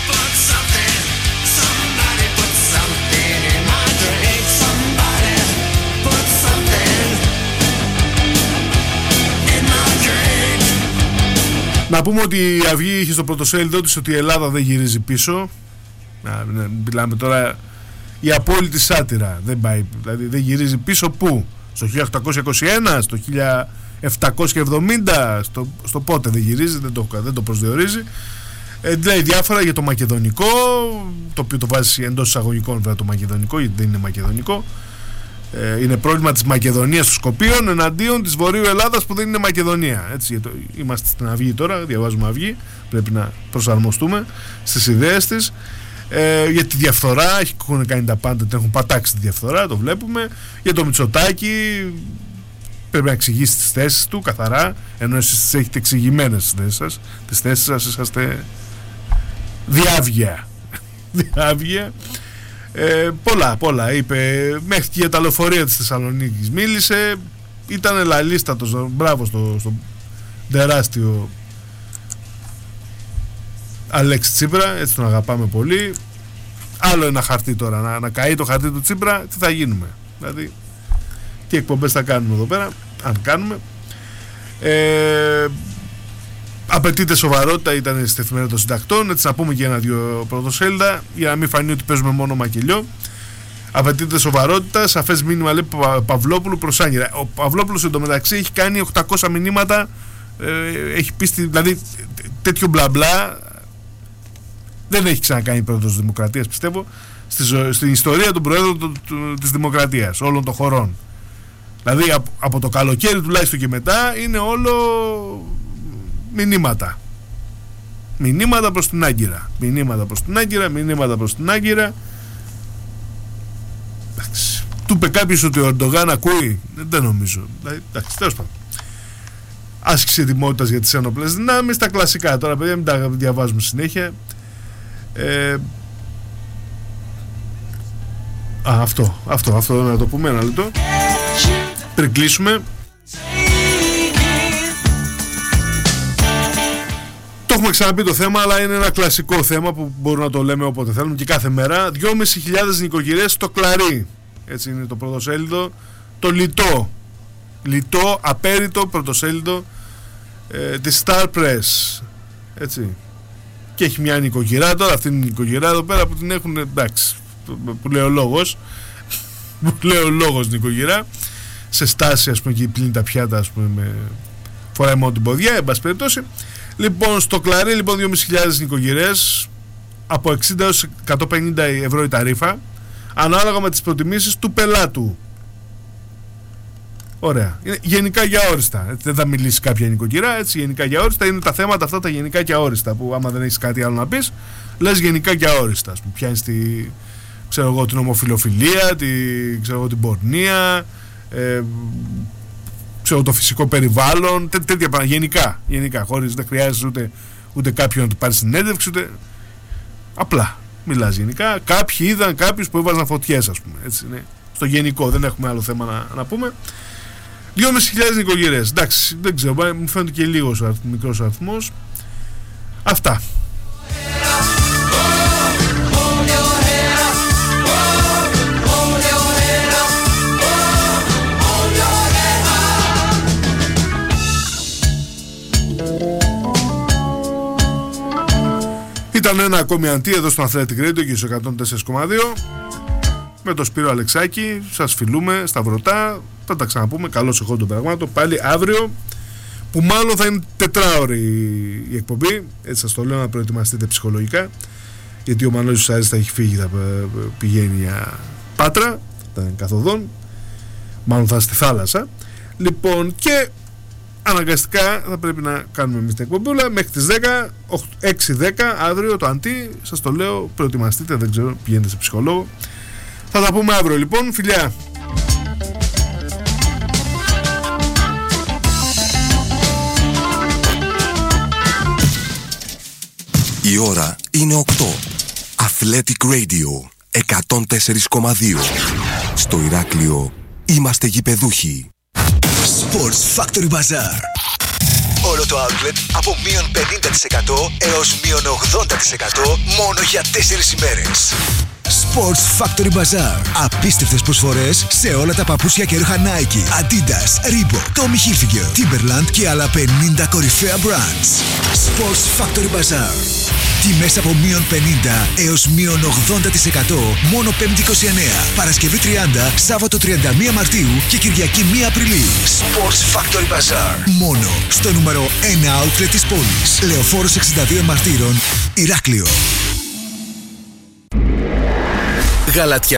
Να πούμε ότι η Αυγή είχε στο πρωτοσέλιδο της ότι η Ελλάδα δεν γυρίζει πίσω. Να, μιλάμε τώρα η απόλυτη σάτυρα. Δεν πάει, δηλαδή δεν γυρίζει πίσω πού? Στο χίλια οκτακόσια είκοσι ένα, στο χίλια επτακόσια εβδομήντα, στο, στο πότε δεν γυρίζει, δεν το, δεν το προσδιορίζει. Ε, λέει διάφορα για το μακεδονικό, το οποίο το βάζει εντός εισαγωγικών βέβαια το μακεδονικό, γιατί δεν είναι μακεδονικό. ε, είναι πρόβλημα της Μακεδονίας των Σκοπίων εναντίον της Βορείου Ελλάδας που δεν είναι Μακεδονία. Έτσι, είμαστε στην Αυγή τώρα, διαβάζουμε Αυγή, πρέπει να προσαρμοστούμε στις ιδέες της. Ε, για τη διαφθορά, έχουν κάνει τα πάντα, την έχουν πατάξει τη διαφθορά, το βλέπουμε. Για το Μητσοτάκη πρέπει να εξηγήσει τις θέσεις του καθαρά, ενώ εσείς τις έχετε εξηγημένες τις θέσεις σας. Τις θέσεις σας είσαστε διάβγεια. Διάβγεια. Ε, πολλά, πολλά είπε. Μέχρι και για τα λεωφορεία της Θεσσαλονίκης μίλησε. Ήταν λαλίστατος. Μπράβο στο, στο τεράστιο Αλέξη Τσίπρα, έτσι τον αγαπάμε πολύ. Άλλο ένα χαρτί τώρα, να, να καεί το χαρτί του Τσίπρα, τι θα γίνουμε. Δηλαδή, τι εκπομπές θα κάνουμε εδώ πέρα, αν κάνουμε. Ε, απαιτείται σοβαρότητα, ήταν στη εφημερίδα των συντακτών. Έτσι, να πούμε και ένα-δυο πρωτοσέλιδα, για να μην φανεί ότι παίζουμε μόνο μακελιό. Απαιτείται σοβαρότητα, σαφές μήνυμα λέει Πα, Παυλόπουλου προς Άγκυρα. Ο Παυλόπουλος εντωμεταξύ έχει κάνει οκτακόσια μηνύματα, ε, έχει πει, δηλαδή τέτοιο μπλα μπλα δεν έχει ξανακάνει πρόεδρος της Δημοκρατίας, πιστεύω, στη, στην ιστορία του Προέδρου του, του, της Δημοκρατίας, όλων των χωρών. Δηλαδή από, από το καλοκαίρι τουλάχιστον και μετά είναι όλο μηνύματα. Μηνύματα προς την Άγκυρα. Μηνύματα προς την Άγκυρα, μηνύματα προς την Άγκυρα. Εντάξει. Του είπε κάποιος ότι ο Ερντογάν ακούει. Δεν νομίζω. Εντάξει, τέλος πάντων. Άσκηση ετοιμότητας για τις ένοπλες δυνάμεις, τα κλασικά. Τώρα παιδιά μην τα διαβάζουμε συνέχεια. Ε, α, αυτό, αυτό, αυτό να το πούμε ένα λεπτό πριν κλείσουμε. Το έχουμε ξαναπεί το θέμα, αλλά είναι ένα κλασικό θέμα που μπορούμε να το λέμε όποτε θέλουμε και κάθε μέρα. δυόμισι χιλιάδες νοικοκυρές στο Κλαρί, έτσι είναι το πρωτοσέλιδο, το λιτό λιτό, απέριτο πρωτοσέλιδο ε, της Star Press, έτσι. Και έχει μια νοικοκυρά τώρα, αυτή είναι η νοικοκυρά εδώ πέρα που την έχουν, εντάξει, που λέει ο λόγος, που λέει ο λόγος νοικοκυρά, σε στάση ας πούμε και πλύνει τα πιάτα ας πούμε, με... φοράει μόνο την ποδιά, εν πάση περιπτώσει. Λοιπόν, στο Κλαρί λοιπόν δυόμισι χιλιάδες νοικοκυρές, από εξήντα έως εκατόν πενήντα ευρώ η ταρίφα, ανάλογα με τις προτιμήσεις του πελάτου. Ωραία. Είναι γενικά για όριστα. Δεν θα μιλήσει κάποια νοικοκυρά, έτσι γενικά για όριστα. Είναι τα θέματα αυτά τα γενικά και αόριστα που άμα δεν έχεις κάτι άλλο να πεις, λες γενικά και αόριστα. Ας πούμε, πιάνεις τη, ξέρω εγώ, την ομοφιλοφιλία, τη, ξέρω εγώ, την πορνεία, ε, ξέρω, το φυσικό περιβάλλον, τέ, τέτοια πράγματα. Γενικά, γενικά, χωρίς δεν χρειάζεσαι ούτε, ούτε κάποιον να του πάρει συνέντευξη, ούτε. Απλά μιλάς γενικά. Κάποιοι είδαν κάποιους που έβαζαν φωτιές, ας πούμε. Έτσι, ναι. Στο γενικό, δεν έχουμε άλλο θέμα να, να πούμε. δυόμισι χιλιάδες νοικοκυρές. Εντάξει, δεν ξέρω, μου φαίνεται και λίγος ο μικρός αριθμός. Αυτά. Ήταν ένα ακόμη αντί εδώ στο Athletic Radio και στο εκατόν τέσσερα κόμμα δύο με τον Σπύρο Αλεξάκη. Σας φιλούμε σταυρωτά. Θα τα ξαναπούμε. Καλώς εχόντων των πραγμάτων. Πάλι αύριο, που μάλλον θα είναι τετράωρη η εκπομπή. Έτσι σας το λέω, να προετοιμαστείτε ψυχολογικά, γιατί ο Μανώλης Σάρης θα έχει φύγει, θα πηγαίνει για Πάτρα, θα είναι καθοδόν, μάλλον θα στη θάλασσα. Λοιπόν, και αναγκαστικά θα πρέπει να κάνουμε εμείς την εκπομπούλα μέχρι τις δέκα, έξι δέκα αύριο το αντί. Σας το λέω, προετοιμαστείτε, δεν ξέρω, πηγαίνετε σε ψυχολόγο. Θα τα πούμε αύριο λοιπόν, φιλιά. Η ώρα είναι οκτώ. Athletic Radio εκατόν τέσσερα κόμμα δύο. Στο Ηράκλειο είμαστε γηπεδούχοι. Sports Factory Bazaar. Όλο το outlet από μείον πενήντα τοις εκατό έως μείον ογδόντα τοις εκατό μόνο για τέσσερις ημέρες. Sports Factory Bazaar. Απίστευτες προσφορές σε όλα τα παπούτσια και ρούχα Nike, Adidas, Reebok, Tommy Hilfiger, Timberland και άλλα πενήντα κορυφαία brands. Sports Factory Bazaar. Τιμές από μείον πενήντα έως μείον ογδόντα τοις εκατό μόνο Πέμπτη είκοσι εννέα, Παρασκευή τριάντα, Σάββατο τριάντα μία Μαρτίου και Κυριακή μία Απριλίου. Sports Factory Bazaar. Μόνο στο νούμερο ένα outlet της πόλης. Λεωφόρος εξήντα δύο Μαρτύρων, Ηράκλειο. Γαλατιά.